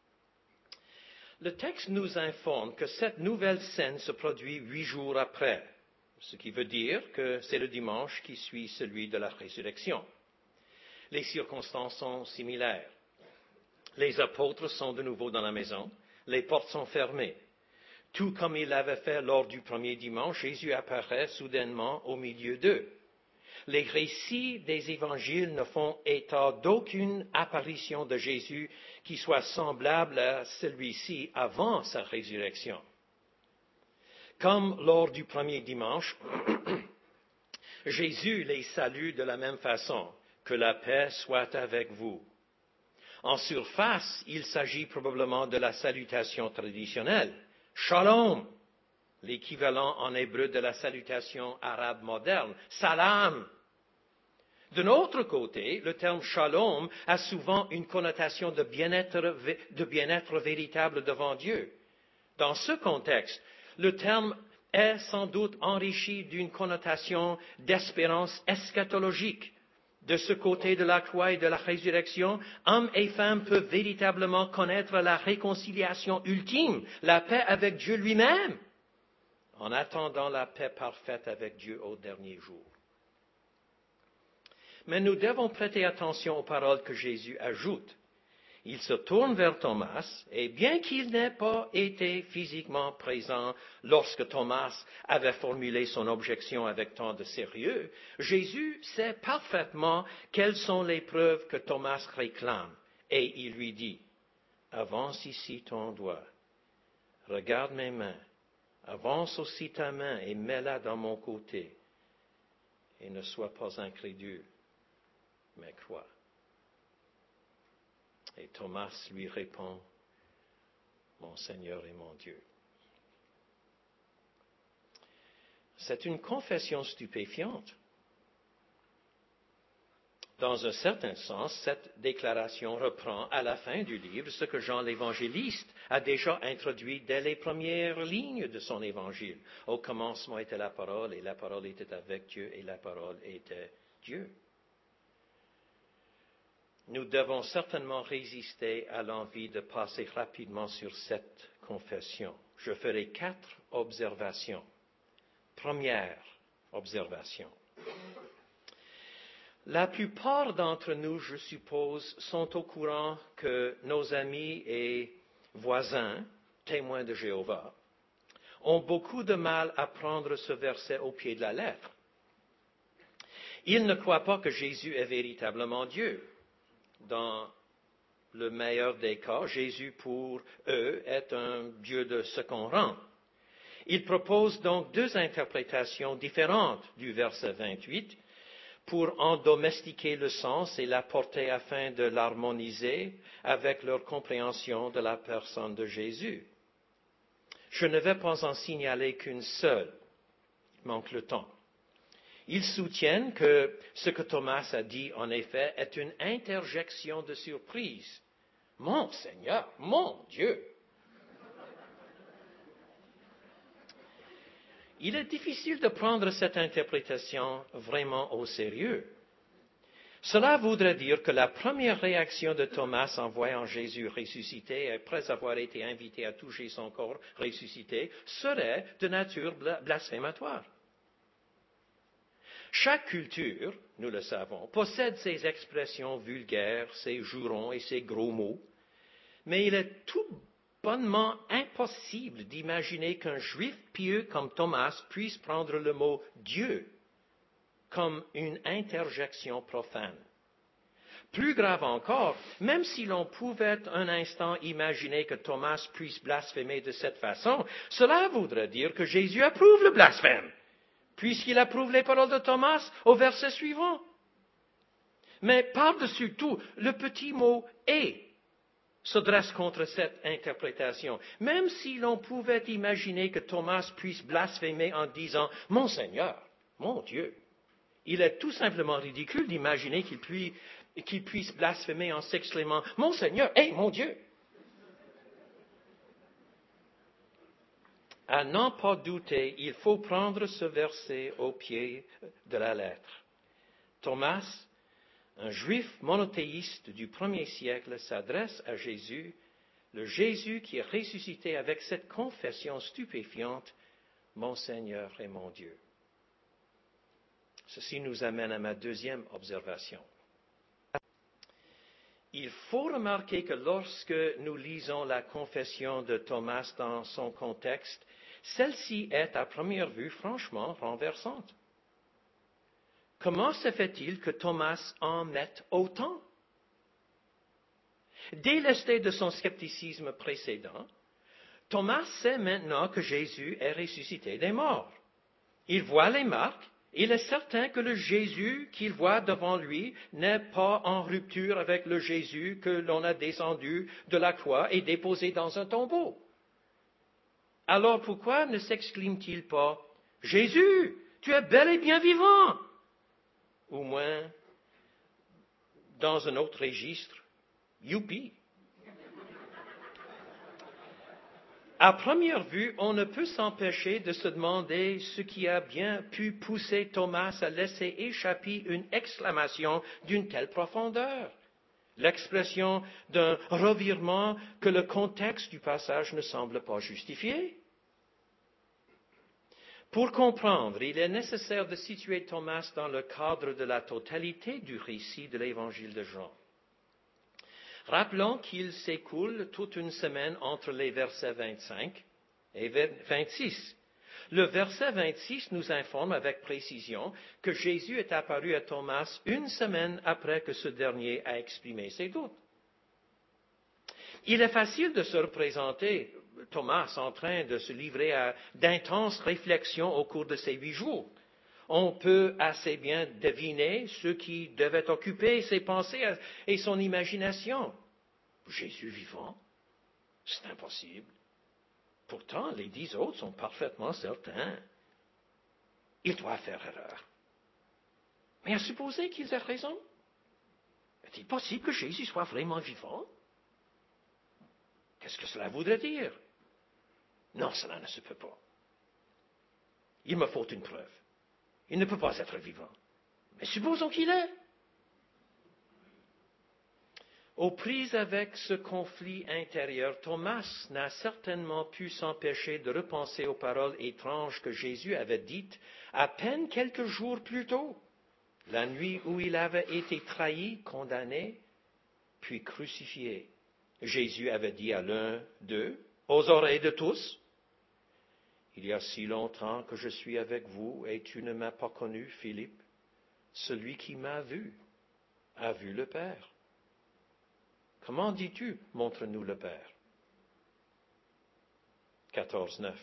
Le texte nous informe que cette nouvelle scène se produit huit jours après, ce qui veut dire que c'est le dimanche qui suit celui de la résurrection. Les circonstances sont similaires. Les apôtres sont de nouveau dans la maison, les portes sont fermées. Tout comme il l'avait fait lors du premier dimanche, Jésus apparaît soudainement au milieu d'eux. Les récits des évangiles ne font état d'aucune apparition de Jésus qui soit semblable à celui-ci avant sa résurrection. Comme lors du premier dimanche, Jésus les salue de la même façon, que la paix soit avec vous. En surface, il s'agit probablement de la salutation traditionnelle, Shalom, l'équivalent en hébreu de la salutation arabe moderne, Salam. D'un autre côté, le terme Shalom a souvent une connotation de bien-être, de bien-être véritable devant Dieu. Dans ce contexte, le terme est sans doute enrichi d'une connotation d'espérance eschatologique. De ce côté de la croix et de la résurrection, hommes et femmes peuvent véritablement connaître la réconciliation ultime, la paix avec Dieu lui-même, en attendant la paix parfaite avec Dieu au dernier jour. Mais nous devons prêter attention aux paroles que Jésus ajoute. Il se tourne vers Thomas, et bien qu'il n'ait pas été physiquement présent lorsque Thomas avait formulé son objection avec tant de sérieux, Jésus sait parfaitement quelles sont les preuves que Thomas réclame, et il lui dit, « Avance ici ton doigt, regarde mes mains, avance aussi ta main et mets-la dans mon côté, et ne sois pas incrédule, mais crois. » Et Thomas lui répond, « Mon Seigneur et mon Dieu. » c'est une confession stupéfiante. Dans un certain sens, cette déclaration reprend à la fin du livre ce que Jean l'Évangéliste a déjà introduit dès les premières lignes de son évangile. Au commencement était la parole, et la parole était avec Dieu, et la parole était Dieu. Nous devons certainement résister à l'envie de passer rapidement sur cette confession. Je ferai quatre observations. Première observation. La plupart d'entre nous, je suppose, sont au courant que nos amis et voisins, témoins de Jéhovah, ont beaucoup de mal à prendre ce verset au pied de la lettre. Ils ne croient pas que Jésus est véritablement Dieu. Dans le meilleur des cas, Jésus pour eux est un Dieu de second rang. Ils proposent donc deux interprétations différentes du verset vingt-huit pour en domestiquer le sens et la porter afin de l'harmoniser avec leur compréhension de la personne de Jésus. Je ne vais pas en signaler qu'une seule, il manque le temps. Ils soutiennent que ce que Thomas a dit, en effet, est une interjection de surprise. Mon Seigneur, mon Dieu! Il est difficile de prendre cette interprétation vraiment au sérieux. Cela voudrait dire que la première réaction de Thomas en voyant Jésus ressuscité, après avoir été invité à toucher son corps ressuscité, serait de nature blasphématoire. Chaque culture, nous le savons, possède ses expressions vulgaires, ses jurons et ses gros mots, mais il est tout bonnement impossible d'imaginer qu'un juif pieux comme Thomas puisse prendre le mot Dieu comme une interjection profane. Plus grave encore, même si l'on pouvait un instant imaginer que Thomas puisse blasphémer de cette façon, cela voudrait dire que Jésus approuve le blasphème, puisqu'il approuve les paroles de Thomas au verset suivant. Mais par-dessus tout, le petit mot « et » se dresse contre cette interprétation, même si l'on pouvait imaginer que Thomas puisse blasphémer en disant « Mon Seigneur, mon Dieu ». Il est tout simplement ridicule d'imaginer qu'il puisse, qu'il puisse blasphémer en s'exclamant « Mon Seigneur et mon Dieu ». À n'en pas douter, il faut prendre ce verset au pied de la lettre. Thomas, un juif monothéiste du premier siècle, s'adresse à Jésus, le Jésus qui est ressuscité avec cette confession stupéfiante, « Mon Seigneur et mon Dieu ». Ceci nous amène à ma deuxième observation. Il faut remarquer que lorsque nous lisons la confession de Thomas dans son contexte, celle-ci est à première vue franchement renversante. Comment se fait-il que Thomas en mette autant? Délesté de son scepticisme précédent, Thomas sait maintenant que Jésus est ressuscité des morts. Il voit les marques. Il est certain que le Jésus qu'il voit devant lui n'est pas en rupture avec le Jésus que l'on a descendu de la croix et déposé dans un tombeau. Alors pourquoi ne s'exclame-t-il pas « Jésus, tu es bel et bien vivant » au moins, dans un autre registre, « Youpi » À première vue, on ne peut s'empêcher de se demander ce qui a bien pu pousser Thomas à laisser échapper une exclamation d'une telle profondeur. L'expression d'un revirement que le contexte du passage ne semble pas justifier. Pour comprendre, il est nécessaire de situer Thomas dans le cadre de la totalité du récit de l'Évangile de Jean. Rappelons qu'il s'écoule toute une semaine entre les versets vingt-cinq et vingt-six. Le verset vingt-six nous informe avec précision que Jésus est apparu à Thomas une semaine après que ce dernier a exprimé ses doutes. Il est facile de se représenter Thomas en train de se livrer à d'intenses réflexions au cours de ces huit jours. On peut assez bien deviner ce qui devait occuper ses pensées et son imagination. Jésus vivant, c'est impossible. Pourtant, les dix autres sont parfaitement certains. il doit faire erreur. Mais à supposer qu'ils aient raison. Est-il possible que Jésus soit vraiment vivant? Qu'est-ce que cela voudrait dire? Non, cela ne se peut pas. Il me faut une preuve. Il ne peut pas être vivant. Mais supposons qu'il est. Aux prises avec ce conflit intérieur, Thomas n'a certainement pu s'empêcher de repenser aux paroles étranges que Jésus avait dites à peine quelques jours plus tôt, la nuit où il avait été trahi, condamné, puis crucifié. Jésus avait dit à l'un d'eux, aux oreilles de tous, « Il y a si longtemps que je suis avec vous et tu ne m'as pas connu, Philippe. Celui qui m'a vu a vu le Père. Comment dis-tu, montre-nous le Père? » quatorze, neuf.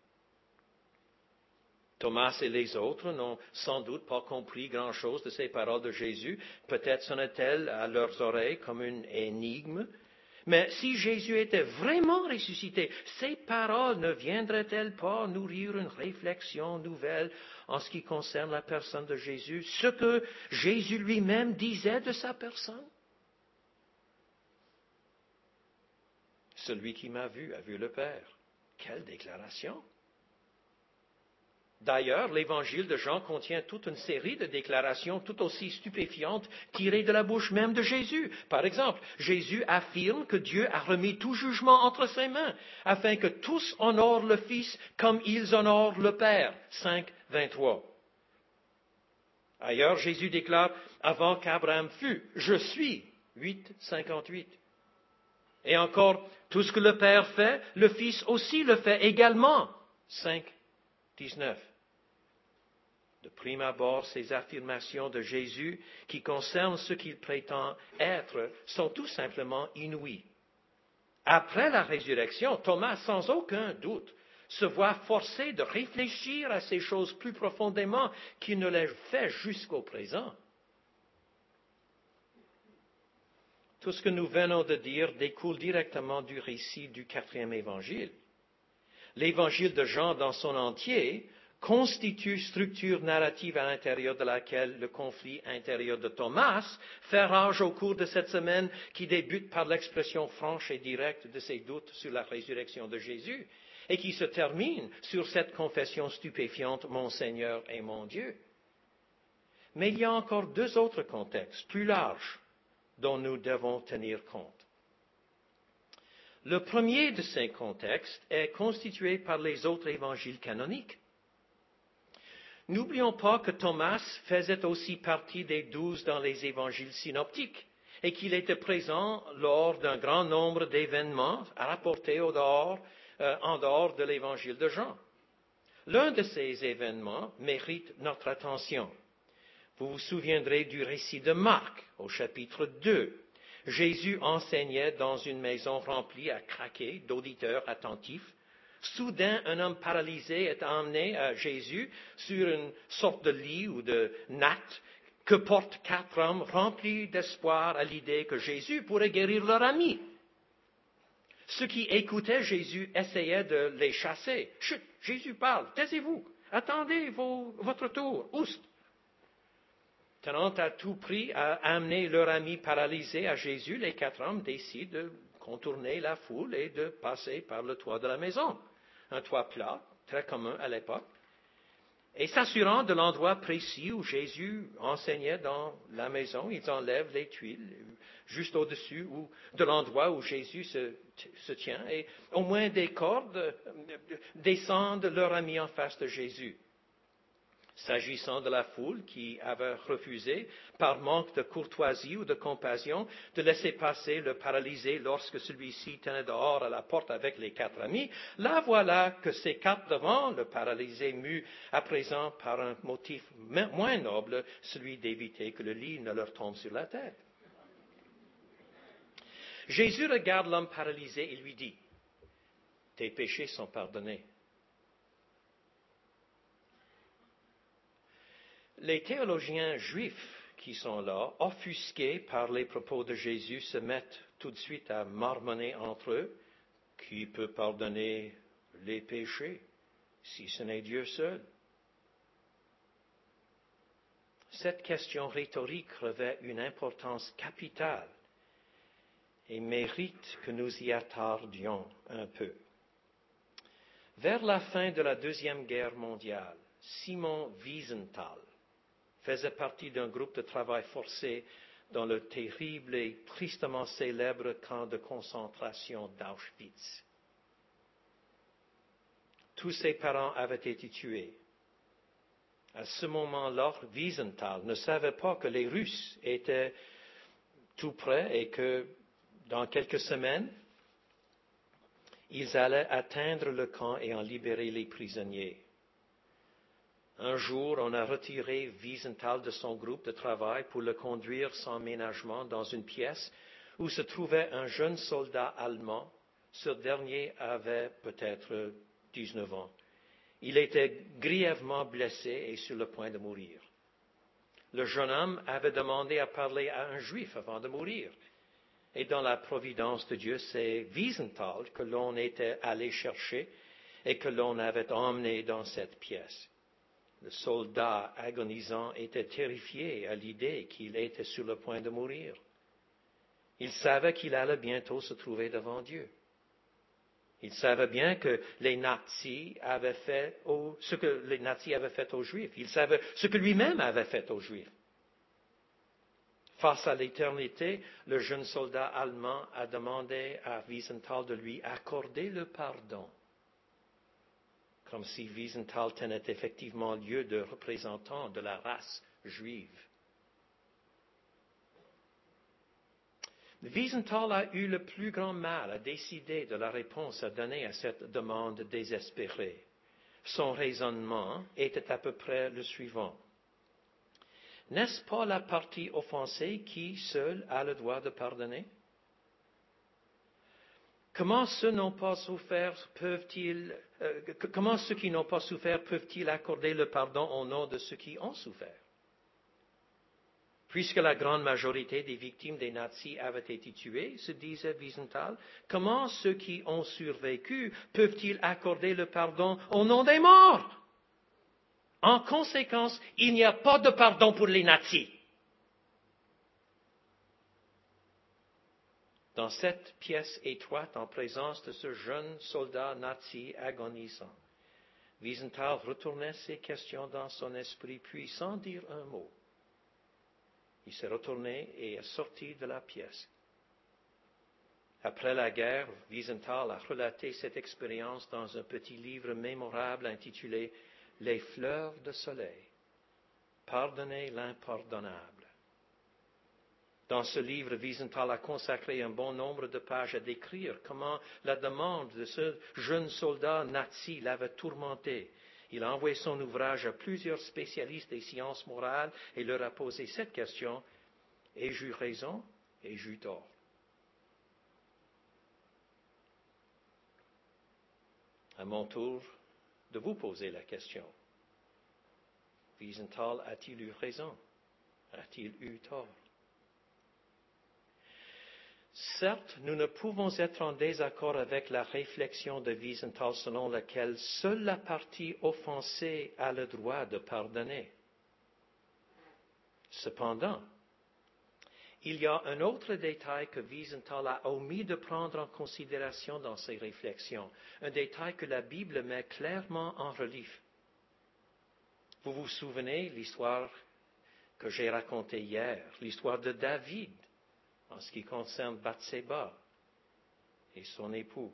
Thomas et les autres n'ont sans doute pas compris grand-chose de ces paroles de Jésus. Peut-être sonnaient-elles à leurs oreilles comme une énigme. Mais si Jésus était vraiment ressuscité, ces paroles ne viendraient-elles pas nourrir une réflexion nouvelle en ce qui concerne la personne de Jésus, ce que Jésus lui-même disait de sa personne? Celui qui m'a vu a vu le Père. Quelle déclaration! D'ailleurs, l'évangile de Jean contient toute une série de déclarations tout aussi stupéfiantes tirées de la bouche même de Jésus. Par exemple, Jésus affirme que Dieu a remis tout jugement entre ses mains, afin que tous honorent le Fils comme ils honorent le Père. cinq, vingt-trois. Ailleurs, Jésus déclare, avant qu'Abraham fût, je suis. huit, cinquante-huit. Et encore, tout ce que le Père fait, le Fils aussi le fait également. cinq, dix-neuf. De prime abord, ces affirmations de Jésus qui concernent ce qu'il prétend être sont tout simplement inouïes. Après la résurrection, Thomas, sans aucun doute, se voit forcé de réfléchir à ces choses plus profondément qu'il ne l'a fait jusqu'au présent. Tout ce que nous venons de dire découle directement du récit du quatrième évangile. L'évangile de Jean dans son entier constitue structure narrative à l'intérieur de laquelle le conflit intérieur de Thomas fait rage au cours de cette semaine qui débute par l'expression franche et directe de ses doutes sur la résurrection de Jésus et qui se termine sur cette confession stupéfiante « Mon Seigneur et mon Dieu ». Mais il y a encore deux autres contextes plus larges dont nous devons tenir compte. Le premier de ces contextes est constitué par les autres évangiles canoniques. N'oublions pas que Thomas faisait aussi partie des douze dans les évangiles synoptiques et qu'il était présent lors d'un grand nombre d'événements rapportés au dehors, euh, en dehors de l'évangile de Jean. L'un de ces événements mérite notre attention. Vous vous souviendrez du récit de Marc au chapitre deux. Jésus enseignait dans une maison remplie à craquer d'auditeurs attentifs. Soudain, un homme paralysé est emmené à Jésus sur une sorte de lit ou de natte que portent quatre hommes remplis d'espoir à l'idée que Jésus pourrait guérir leur ami. Ceux qui écoutaient Jésus essayaient de les chasser. « Chut, Jésus parle, taisez-vous, attendez vos, votre tour, oust !» Tenant à tout prix à amener leur ami paralysé à Jésus, les quatre hommes décident de contourner la foule et de passer par le toit de la maison. Un toit plat, très commun à l'époque. Et s'assurant de l'endroit précis où Jésus enseignait dans la maison, ils enlèvent les tuiles juste au-dessus ou de l'endroit où Jésus se, se tient. Et au moins des cordes descendent leur ami en face de Jésus. S'agissant de la foule qui avait refusé, par manque de courtoisie ou de compassion, de laisser passer le paralysé lorsque celui-ci tenait dehors à la porte avec les quatre amis, là voilà que ces quatre devant, le paralysé mu à présent par un motif moins noble, celui d'éviter que le lit ne leur tombe sur la tête. Jésus regarde l'homme paralysé et lui dit, « Tes péchés sont pardonnés. » Les théologiens juifs qui sont là, offusqués par les propos de Jésus, se mettent tout de suite à marmonner entre eux. Qui peut pardonner les péchés, si ce n'est Dieu seul? cette question rhétorique revêt une importance capitale et mérite que nous y attardions un peu. Vers la fin de la Deuxième Guerre mondiale, Simon Wiesenthal faisait partie d'un groupe de travail forcé dans le terrible et tristement célèbre camp de concentration d'Auschwitz. Tous ses parents avaient été tués. À ce moment-là, Wiesenthal ne savait pas que les Russes étaient tout près et que, dans quelques semaines, ils allaient atteindre le camp et en libérer les prisonniers. Un jour, on a retiré Wiesenthal de son groupe de travail pour le conduire sans ménagement dans une pièce où se trouvait un jeune soldat allemand. Ce dernier avait peut-être dix-neuf ans. Il était grièvement blessé et sur le point de mourir. Le jeune homme avait demandé à parler à un juif avant de mourir. Et dans la providence de Dieu, c'est Wiesenthal que l'on était allé chercher et que l'on avait emmené dans cette pièce. Le soldat agonisant était terrifié à l'idée qu'il était sur le point de mourir. Il savait qu'il allait bientôt se trouver devant Dieu. Il savait bien que les nazis avaient fait aux, ce que les nazis avaient fait aux Juifs. Il savait ce que lui-même avait fait aux Juifs. Face à l'éternité, le jeune soldat allemand a demandé à Wiesenthal de lui accorder le pardon, comme si Wiesenthal tenait effectivement lieu de représentant de la race juive. Wiesenthal a eu le plus grand mal à décider de la réponse à donner à cette demande désespérée. Son raisonnement était à peu près le suivant. N'est-ce pas la partie offensée qui, seule, a le droit de pardonner? Comment ceux, n'ont pas souffert, peuvent-ils, euh, comment ceux qui n'ont pas souffert peuvent-ils accorder le pardon au nom de ceux qui ont souffert? Puisque la grande majorité des victimes des nazis avaient été tuées, se disait Wiesenthal, comment ceux qui ont survécu peuvent-ils accorder le pardon au nom des morts? En conséquence, il n'y a pas de pardon pour les nazis. Dans cette pièce étroite, en présence de ce jeune soldat nazi agonisant, Wiesenthal retournait ces questions dans son esprit, puis sans dire un mot, il s'est retourné et est sorti de la pièce. Après la guerre, Wiesenthal a relaté cette expérience dans un petit livre mémorable intitulé « Les fleurs de soleil. Pardonner l'impardonnable ». Dans ce livre, Wiesenthal a consacré un bon nombre de pages à décrire comment la demande de ce jeune soldat nazi l'avait tourmenté. Il a envoyé son ouvrage à plusieurs spécialistes des sciences morales et leur a posé cette question, « Ai-je eu raison? Ai-je eu tort? » À mon tour de vous poser la question. Wiesenthal a-t-il eu raison? A-t-il eu tort? Certes, nous ne pouvons être en désaccord avec la réflexion de Wiesenthal selon laquelle seule la partie offensée a le droit de pardonner. Cependant, il y a un autre détail que Wiesenthal a omis de prendre en considération dans ses réflexions, un détail que la Bible met clairement en relief. Vous vous souvenez l'histoire que j'ai racontée hier, l'histoire de David, en ce qui concerne Bathséba et son époux.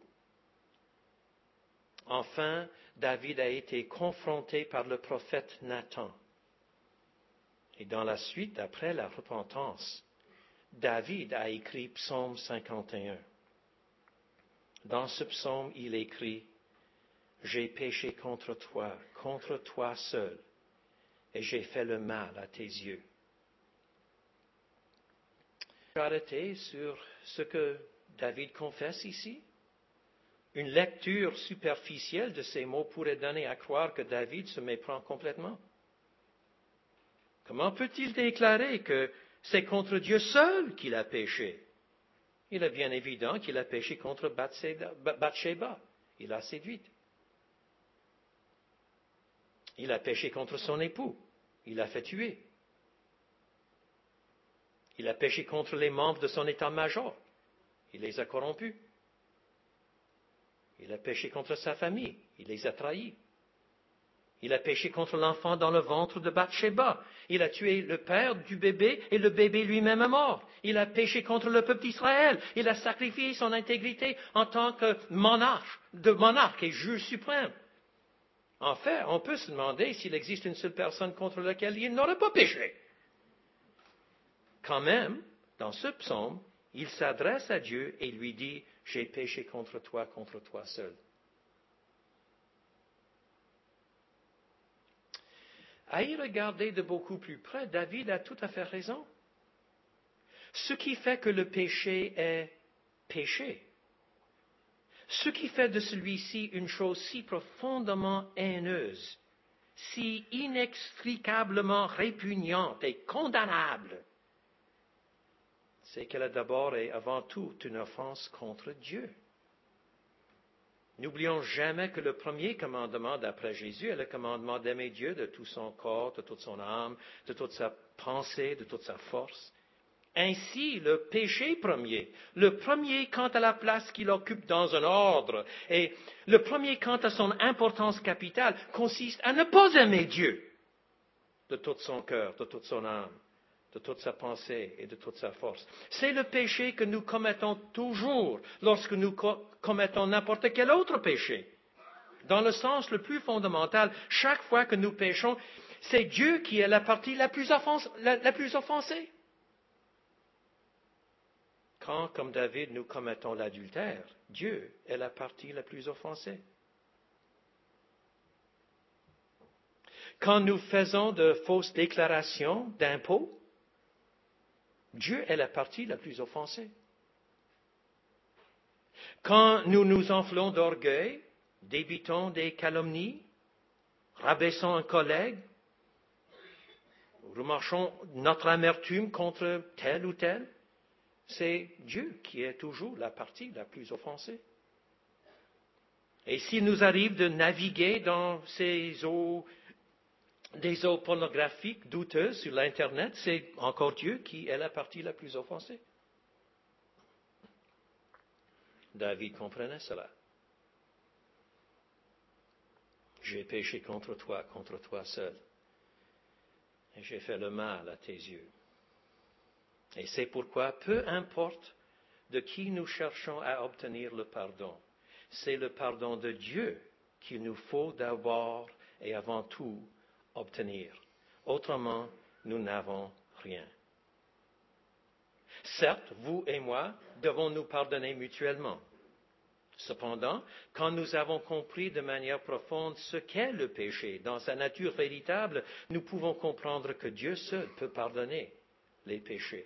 Enfin, David a été confronté par le prophète Nathan. Et dans la suite, après la repentance, David a écrit Psaume cinquante et un. Dans ce psaume, il écrit « J'ai péché contre toi, contre toi seul, et j'ai fait le mal à tes yeux. » Arrêtez sur ce que David confesse ici. Une lecture superficielle de ces mots pourrait donner à croire que David se méprend complètement. Comment peut-il déclarer que c'est contre Dieu seul qu'il a péché? Il est bien évident qu'il a péché contre Bathséba. Il l'a séduite. Il a péché contre son époux. Il l'a fait tuer. Il a péché contre les membres de son état-major. Il les a corrompus. Il a péché contre sa famille. Il les a trahis. Il a péché contre l'enfant dans le ventre de Bathsheba. Il a tué le père du bébé et le bébé lui-même est mort. Il a péché contre le peuple d'Israël. Il a sacrifié son intégrité en tant que monarque, de monarque et juge suprême. En fait, on peut se demander s'il existe une seule personne contre laquelle il n'aurait pas péché. Quand même, dans ce psaume, il s'adresse à Dieu et lui dit, « J'ai péché contre toi, contre toi seul. » À y regarder de beaucoup plus près, David a tout à fait raison. Ce qui fait que le péché est péché, ce qui fait de celui-ci une chose si profondément haineuse, si inextricablement répugnante et condamnable, c'est qu'elle est d'abord et avant tout une offense contre Dieu. N'oublions jamais que le premier commandement d'après Jésus est le commandement d'aimer Dieu de tout son corps, de toute son âme, de toute sa pensée, de toute sa force. Ainsi, le péché premier, le premier quant à la place qu'il occupe dans un ordre, et le premier quant à son importance capitale, consiste à ne pas aimer Dieu de tout son cœur, de toute son âme, de toute sa pensée et de toute sa force. C'est le péché que nous commettons toujours lorsque nous co- commettons n'importe quel autre péché. Dans le sens le plus fondamental, chaque fois que nous péchons, c'est Dieu qui est la partie la plus, offens- la, la plus offensée. Quand, comme David, nous commettons l'adultère, Dieu est la partie la plus offensée. Quand nous faisons de fausses déclarations d'impôts, Dieu est la partie la plus offensée. Quand nous nous enflons d'orgueil, débitons des calomnies, rabaissons un collègue, remarchons notre amertume contre tel ou tel, c'est Dieu qui est toujours la partie la plus offensée. Et s'il nous arrive de naviguer dans ces eaux, des eaux pornographiques douteuses sur l'Internet, c'est encore Dieu qui est la partie la plus offensée. David comprenait cela. J'ai péché contre toi, contre toi seul. Et j'ai fait le mal à tes yeux. Et c'est pourquoi, peu importe de qui nous cherchons à obtenir le pardon, c'est le pardon de Dieu qu'il nous faut d'abord et avant tout obtenir. Autrement, nous n'avons rien. Certes, vous et moi devons nous pardonner mutuellement. Cependant, quand nous avons compris de manière profonde ce qu'est le péché, dans sa nature véritable, nous pouvons comprendre que Dieu seul peut pardonner les péchés.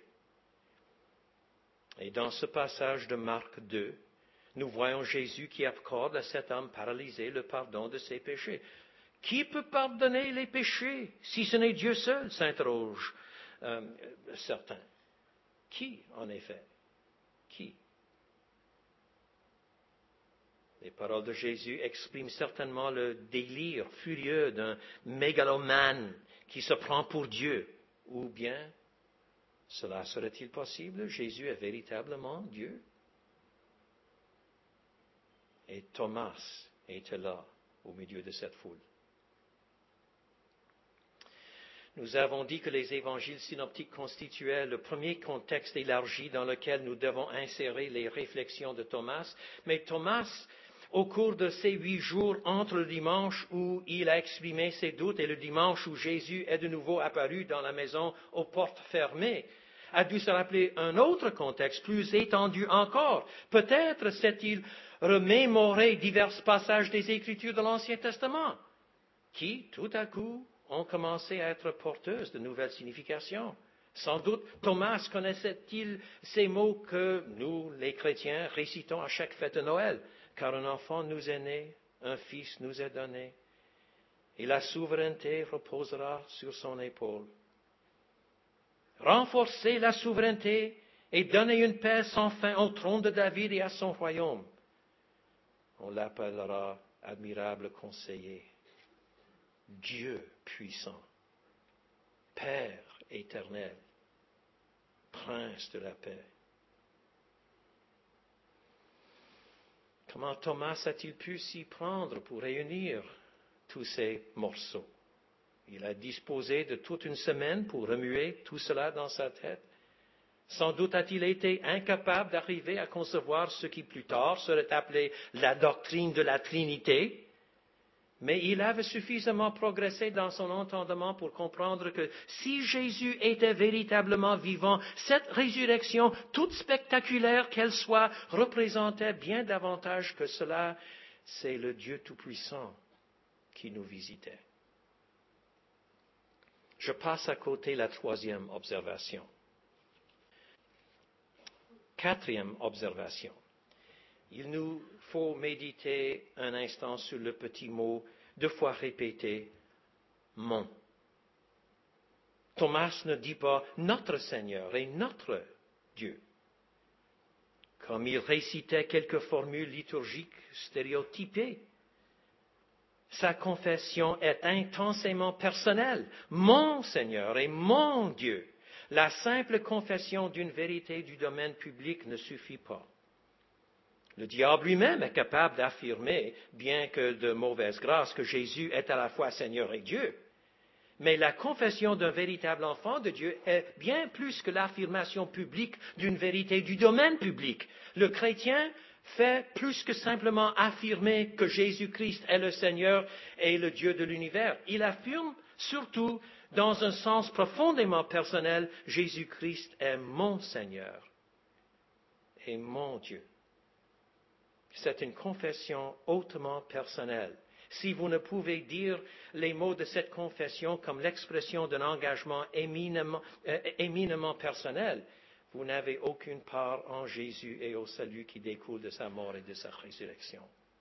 Et dans ce passage de Marc deux, nous voyons Jésus qui accorde à cet homme paralysé le pardon de ses péchés. Qui peut pardonner les péchés si ce n'est Dieu seul, s'interroge euh, certains. Qui, en effet? Qui? Les paroles de Jésus expriment certainement le délire furieux d'un mégalomane qui se prend pour Dieu. Ou bien, cela serait-il possible? Jésus est véritablement Dieu? Et Thomas était là, au milieu de cette foule. Nous avons dit que les évangiles synoptiques constituaient le premier contexte élargi dans lequel nous devons insérer les réflexions de Thomas. Mais Thomas, au cours de ces huit jours entre le dimanche où il a exprimé ses doutes et le dimanche où Jésus est de nouveau apparu dans la maison aux portes fermées, a dû se rappeler un autre contexte plus étendu encore. Peut-être s'est-il remémoré divers passages des Écritures de l'Ancien Testament qui, tout à coup, ont commencé à être porteuses de nouvelles significations. Sans doute, Thomas connaissait-il ces mots que nous, les chrétiens, récitons à chaque fête de Noël. Car un enfant nous est né, un fils nous est donné, et la souveraineté reposera sur son épaule. Renforcez la souveraineté et donnez une paix sans fin au trône de David et à son royaume. On l'appellera admirable conseiller, Dieu puissant, Père éternel, prince de la paix. Comment Thomas a-t-il pu s'y prendre pour réunir tous ces morceaux? Il a disposé de toute une semaine pour remuer tout cela dans sa tête. Sans doute a-t-il été incapable d'arriver à concevoir ce qui plus tard serait appelé la doctrine de la Trinité, mais il avait suffisamment progressé dans son entendement pour comprendre que si Jésus était véritablement vivant, cette résurrection, toute spectaculaire qu'elle soit, représentait bien davantage que cela. C'est le Dieu Tout-Puissant qui nous visitait. Je passe à côté la troisième observation. Quatrième observation. Il nous faut méditer un instant sur le petit mot deux fois répété, mon. Thomas ne dit pas notre Seigneur et notre Dieu. Comme il récitait quelques formules liturgiques stéréotypées, sa confession est intensément personnelle. Mon Seigneur et mon Dieu. La simple confession d'une vérité du domaine public ne suffit pas. Le diable lui-même est capable d'affirmer, bien que de mauvaise grâce, que Jésus est à la fois Seigneur et Dieu. Mais la confession d'un véritable enfant de Dieu est bien plus que l'affirmation publique d'une vérité du domaine public. Le chrétien fait plus que simplement affirmer que Jésus-Christ est le Seigneur et le Dieu de l'univers. Il affirme surtout, dans un sens profondément personnel, Jésus-Christ est mon Seigneur et mon Dieu. C'est une confession hautement personnelle. Si vous ne pouvez dire les mots de cette confession comme l'expression d'un engagement éminemment, euh, éminemment personnel, vous n'avez aucune part en Jésus et au salut qui découle de sa mort et de sa résurrection.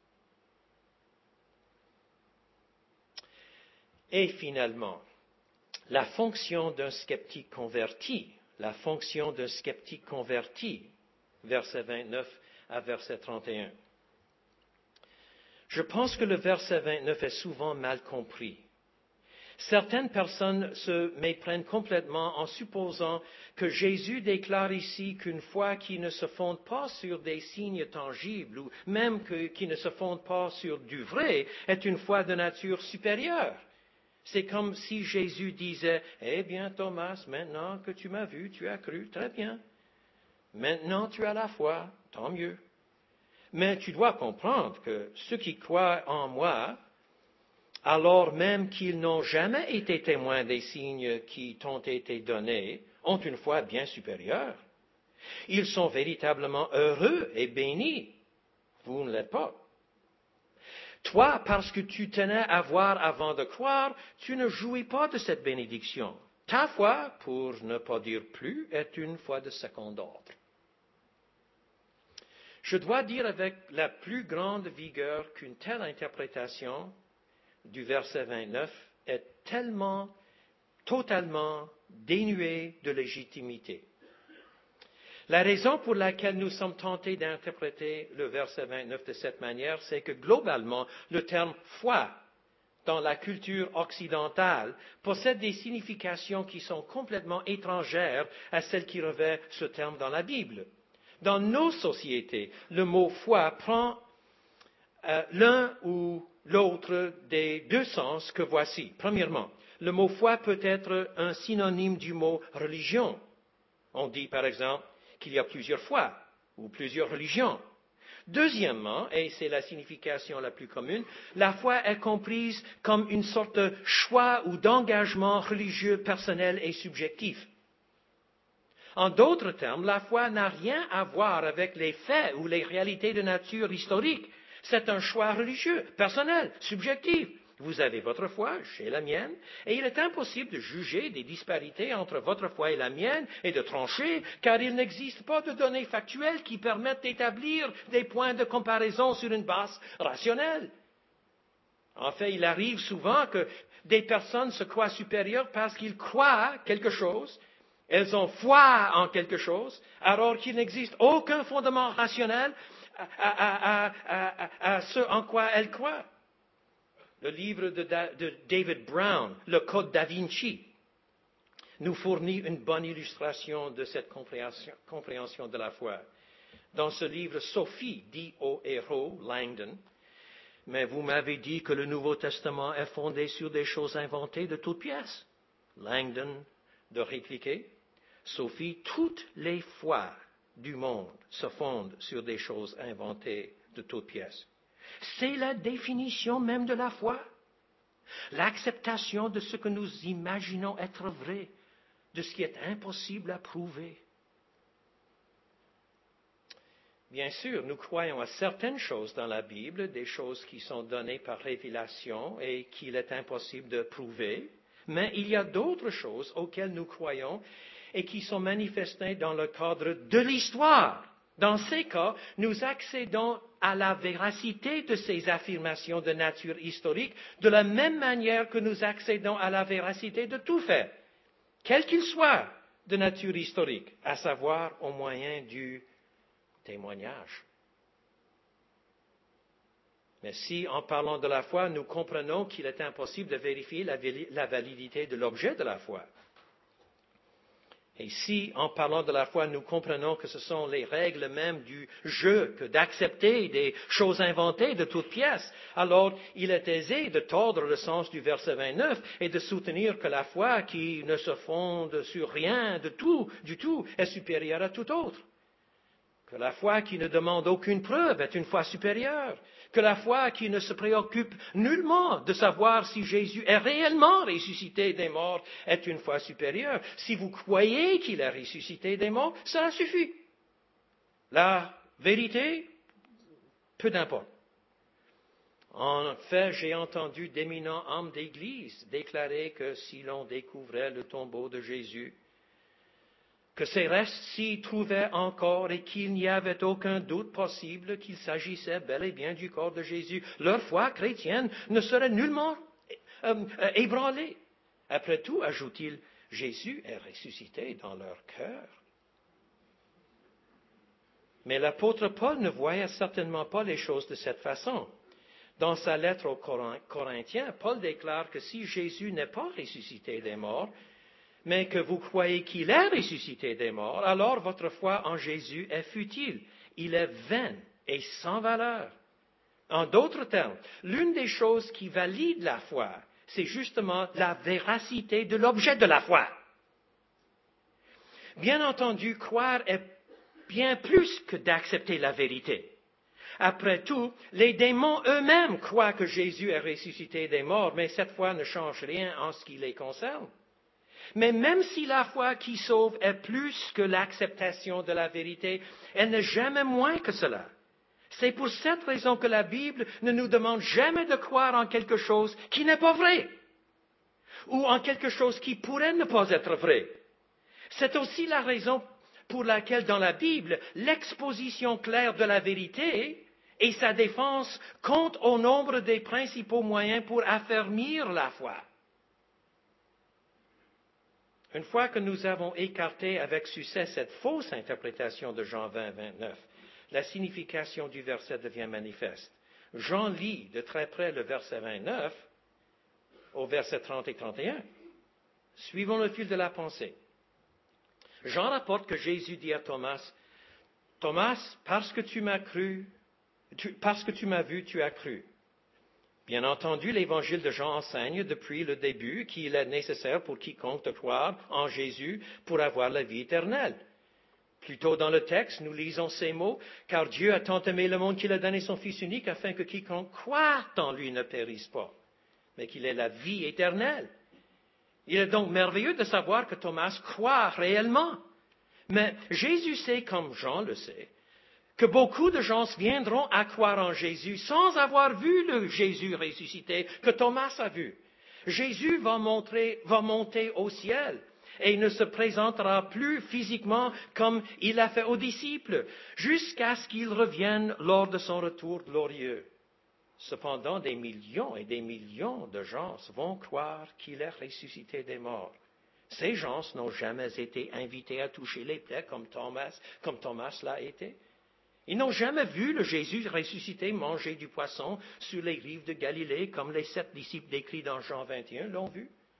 Et finalement, la fonction d'un sceptique converti, la fonction d'un sceptique converti, verset vingt-neuf à verset trente et un. Je pense que le verset vingt-neuf est souvent mal compris. Certaines personnes se méprennent complètement en supposant que Jésus déclare ici qu'une foi qui ne se fonde pas sur des signes tangibles ou même que, qui ne se fonde pas sur du vrai est une foi de nature supérieure. C'est comme si Jésus disait « Eh bien Thomas, maintenant que tu m'as vu, tu as cru, très bien. Maintenant tu as la foi, tant mieux. Mais tu dois comprendre que ceux qui croient en moi, alors même qu'ils n'ont jamais été témoins des signes qui t'ont été donnés, ont une foi bien supérieure. Ils sont véritablement heureux et bénis. Vous ne l'êtes pas. Toi, parce que tu tenais à voir avant de croire, tu ne jouis pas de cette bénédiction. Ta foi, pour ne pas dire plus, est une foi de second ordre. Je dois dire avec la plus grande vigueur qu'une telle interprétation du verset vingt-neuf est tellement, totalement dénuée de légitimité. La raison pour laquelle nous sommes tentés d'interpréter le verset vingt-neuf de cette manière, c'est que globalement, le terme foi dans la culture occidentale possède des significations qui sont complètement étrangères à celles qui revêtent ce terme dans la Bible. Dans nos sociétés, le mot foi prend euh, l'un ou l'autre des deux sens que voici. Premièrement, le mot foi peut être un synonyme du mot religion. On dit par exemple qu'il y a plusieurs foi ou plusieurs religions. Deuxièmement, et c'est la signification la plus commune, la foi est comprise comme une sorte de choix ou d'engagement religieux personnel et subjectif. En d'autres termes, la foi n'a rien à voir avec les faits ou les réalités de nature historique. C'est un choix religieux, personnel, subjectif. Vous avez votre foi, j'ai la mienne, et il est impossible de juger des disparités entre votre foi et la mienne et de trancher, car il n'existe pas de données factuelles qui permettent d'établir des points de comparaison sur une base rationnelle. En fait, il arrive souvent que des personnes se croient supérieures parce qu'ils croient quelque chose. Elles ont foi en quelque chose, alors qu'il n'existe aucun fondement rationnel à, à, à, à, à ce en quoi elles croient. Le livre de, de David Brown, Le Code da Vinci, nous fournit une bonne illustration de cette compréhension, compréhension de la foi. Dans ce livre, Sophie dit au héros Langdon, « Mais vous m'avez dit que le Nouveau Testament est fondé sur des choses inventées de toutes pièces. » Langdon de répliquer, « Sophie, toutes les foi du monde se fondent sur des choses inventées de toutes pièces. C'est la définition même de la foi. L'acceptation de ce que nous imaginons être vrai, de ce qui est impossible à prouver. » Bien sûr, nous croyons à certaines choses dans la Bible, des choses qui sont données par révélation et qu'il est impossible de prouver, mais il y a d'autres choses auxquelles nous croyons et qui sont manifestées dans le cadre de l'histoire. Dans ces cas, nous accédons à la véracité de ces affirmations de nature historique de la même manière que nous accédons à la véracité de tout fait, quel qu'il soit de nature historique, à savoir au moyen du témoignage. Mais si, en parlant de la foi, nous comprenons qu'il est impossible de vérifier la, la validité de l'objet de la foi, et si, en parlant de la foi, nous comprenons que ce sont les règles mêmes du jeu que d'accepter des choses inventées de toutes pièces, alors il est aisé de tordre le sens du verset vingt-neuf et de soutenir que la foi qui ne se fonde sur rien de tout, du tout, est supérieure à tout autre. Que la foi qui ne demande aucune preuve est une foi supérieure. Que la foi qui ne se préoccupe nullement de savoir si Jésus est réellement ressuscité des morts est une foi supérieure. Si vous croyez qu'il est ressuscité des morts, cela suffit. La vérité, peu d'importe. En fait, j'ai entendu d'éminents hommes d'Église déclarer que si l'on découvrait le tombeau de Jésus, que ces restes s'y trouvaient encore et qu'il n'y avait aucun doute possible qu'il s'agissait bel et bien du corps de Jésus, leur foi chrétienne ne serait nullement euh, euh, ébranlée. Après tout, ajoute-t-il, Jésus est ressuscité dans leur cœur. Mais l'apôtre Paul ne voyait certainement pas les choses de cette façon. Dans sa lettre aux Corinthiens, Paul déclare que si Jésus n'est pas ressuscité des morts, mais que vous croyez qu'il est ressuscité des morts, alors votre foi en Jésus est futile. Il est vain et sans valeur. En d'autres termes, l'une des choses qui valide la foi, c'est justement la véracité de l'objet de la foi. Bien entendu, croire est bien plus que d'accepter la vérité. Après tout, les démons eux-mêmes croient que Jésus est ressuscité des morts, mais cette foi ne change rien en ce qui les concerne. Mais même si la foi qui sauve est plus que l'acceptation de la vérité, elle n'est jamais moins que cela. C'est pour cette raison que la Bible ne nous demande jamais de croire en quelque chose qui n'est pas vrai, ou en quelque chose qui pourrait ne pas être vrai. C'est aussi la raison pour laquelle dans la Bible, l'exposition claire de la vérité et sa défense comptent au nombre des principaux moyens pour affermir la foi. Une fois que nous avons écarté avec succès cette fausse interprétation de Jean vingt, vingt-neuf, la signification du verset devient manifeste. Jean lit de très près le verset vingt-neuf au verset trente et trente et un. Suivons le fil de la pensée. Jean rapporte que Jésus dit à Thomas, « Thomas, parce que tu m'as cru, tu, parce que tu m'as vu, tu as cru. » Bien entendu, l'évangile de Jean enseigne depuis le début qu'il est nécessaire pour quiconque de croire en Jésus pour avoir la vie éternelle. Plus tôt dans le texte, nous lisons ces mots, « Car Dieu a tant aimé le monde qu'il a donné son Fils unique afin que quiconque croit en lui ne périsse pas, mais qu'il ait la vie éternelle. » Il est donc merveilleux de savoir que Thomas croit réellement. Mais Jésus sait, comme Jean le sait, que beaucoup de gens viendront à croire en Jésus sans avoir vu le Jésus ressuscité que Thomas a vu. Jésus va, montrer, va monter au ciel et il ne se présentera plus physiquement comme il l'a fait aux disciples, jusqu'à ce qu'il revienne lors de son retour glorieux. Cependant, des millions et des millions de gens vont croire qu'il est ressuscité des morts. Ces gens n'ont jamais été invités à toucher les plaies comme Thomas, comme Thomas l'a été. Ils n'ont jamais vu le Jésus ressuscité manger du poisson sur les rives de Galilée, comme les sept disciples décrits dans Jean vingt et un l'ont vu.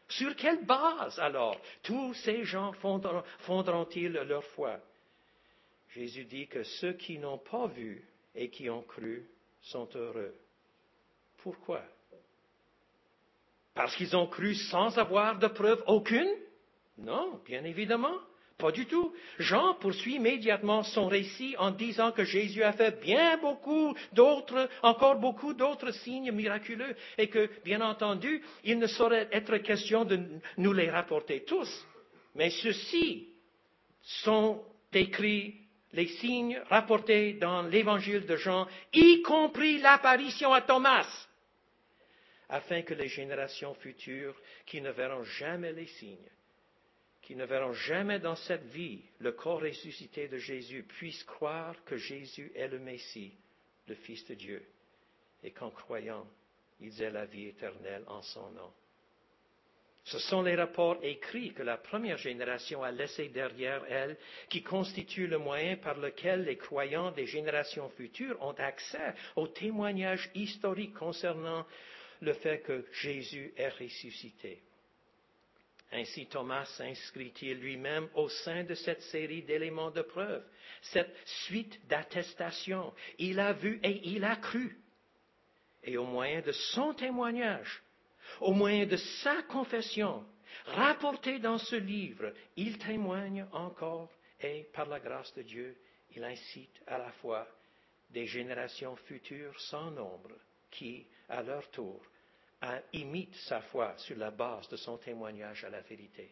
Sur quelle base alors tous ces gens fonderont-ils leur foi? Jésus dit que ceux qui n'ont pas vu et qui ont cru sont heureux. Pourquoi? Parce qu'ils ont cru sans avoir de preuve aucune? Non, bien évidemment, pas du tout. Jean poursuit immédiatement son récit en disant que Jésus a fait bien beaucoup d'autres, encore beaucoup d'autres signes miraculeux et que, bien entendu, il ne saurait être question de nous les rapporter tous. Mais ceux-ci sont écrits, les signes rapportés dans l'évangile de Jean, y compris l'apparition à Thomas, afin que les générations futures qui ne verront jamais les signes, qui ne verront jamais dans cette vie le corps ressuscité de Jésus, puissent croire que Jésus est le Messie, le Fils de Dieu, et qu'en croyant, ils aient la vie éternelle en son nom. Ce sont les rapports écrits que la première génération a laissés derrière elle, qui constituent le moyen par lequel les croyants des générations futures ont accès aux témoignages historiques concernant le fait que Jésus est ressuscité. Ainsi Thomas s'inscrit-il lui-même au sein de cette série d'éléments de preuve, cette suite d'attestations. Il a vu et il a cru. Et au moyen de son témoignage, au moyen de sa confession, rapportée dans ce livre, il témoigne encore et, par la grâce de Dieu, il incite à la foi des générations futures sans nombre qui, à leur tour, imitent sa foi sur la base de son témoignage à la vérité.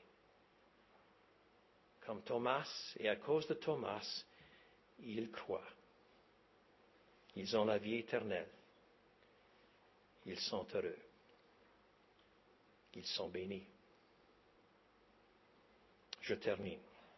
Comme Thomas, et à cause de Thomas, ils croient. Ils ont la vie éternelle. Ils sont heureux. Ils sont bénis. Je termine.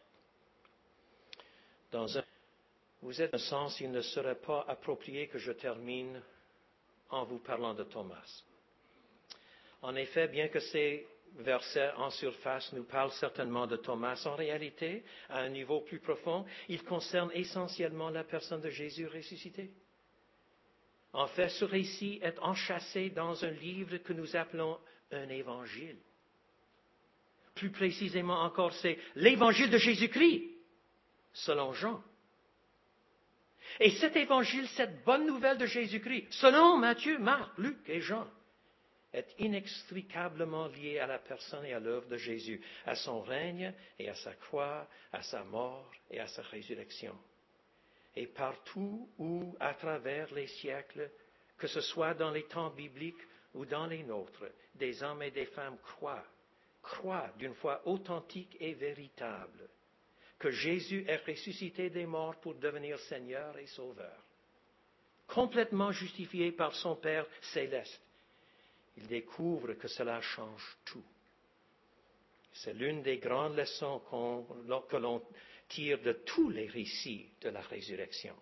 Dans un, vous êtes un sens, il ne serait pas approprié que je termine en vous parlant de Thomas. En effet, bien que ces versets en surface nous parlent certainement de Thomas, en réalité, à un niveau plus profond, ils concernent essentiellement la personne de Jésus ressuscité. En fait, ce récit est enchâssé dans un livre que nous appelons un évangile. Plus précisément encore, c'est l'évangile de Jésus-Christ, selon Jean. Et cet évangile, cette bonne nouvelle de Jésus-Christ, selon Matthieu, Marc, Luc et Jean, est inextricablement lié à la personne et à l'œuvre de Jésus, à son règne et à sa croix, à sa mort et à sa résurrection. Et partout où, à travers les siècles, que ce soit dans les temps bibliques ou dans les nôtres, des hommes et des femmes croient, croient d'une foi authentique et véritable, que Jésus est ressuscité des morts pour devenir Seigneur et Sauveur, complètement justifié par son Père céleste. Il découvre que cela change tout. C'est l'une des grandes leçons qu'on, que l'on tire de tous les récits de la résurrection.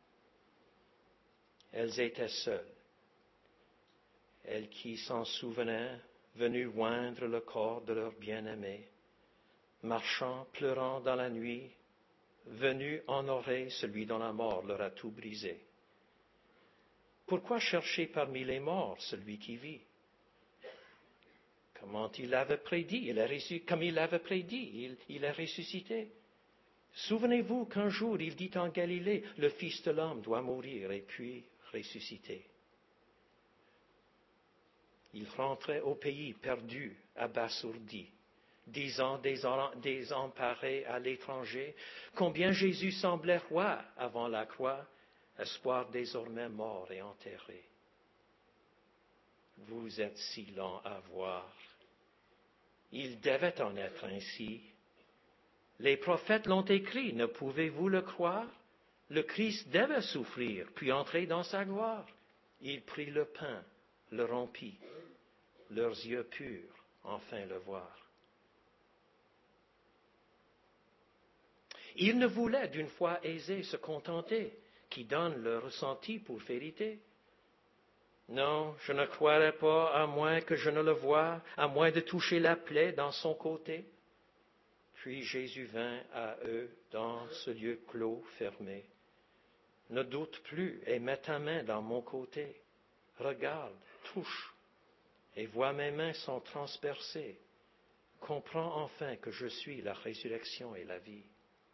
Elles étaient seules. Elles qui s'en souvenaient, venues oindre le corps de leur bien-aimé, marchant, pleurant dans la nuit, venues honorer celui dont la mort leur a tout brisé. Pourquoi chercher parmi les morts celui qui vit? Comment il l'avait prédit, il est ressuscité, comme il l'avait prédit, il, il est ressuscité. Souvenez-vous qu'un jour il dit en Galilée, le Fils de l'homme doit mourir et puis ressusciter. Il rentrait au pays perdu, abasourdi, disant désemparé à l'étranger, combien Jésus semblait roi avant la croix, espoir désormais mort et enterré. Vous êtes si lents à voir. Il devait en être ainsi. Les prophètes l'ont écrit, ne pouvez-vous le croire? Le Christ devait souffrir, puis entrer dans sa gloire. Il prit le pain, le rompit. Leurs yeux purs, enfin le voir. Il ne voulait d'une foi aisée se contenter, qui donne le ressenti pour vérité. Non, je ne croirais pas, à moins que je ne le voie, à moins de toucher la plaie dans son côté. Puis Jésus vint à eux dans ce lieu clos, fermé. Ne doute plus et mets ta main dans mon côté. Regarde, touche, et vois mes mains sont transpercées. Comprends enfin que je suis la résurrection et la vie.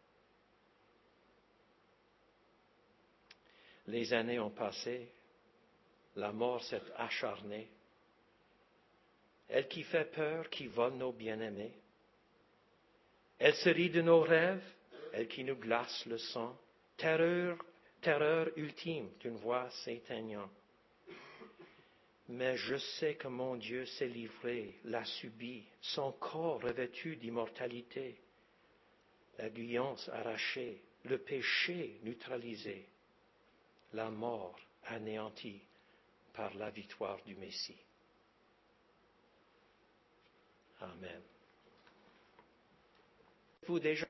Les années ont passé, la mort s'est acharnée. Elle qui fait peur, qui vole nos bien-aimés. Elle se rit de nos rêves, elle qui nous glace le sang. Terreur, terreur ultime d'une voix s'éteignant. Mais je sais que mon Dieu s'est livré, l'a subi, son corps revêtu d'immortalité, l'aiguillance arrachée, le péché neutralisé, la mort anéantie par la victoire du Messie. Amen. Vous déjà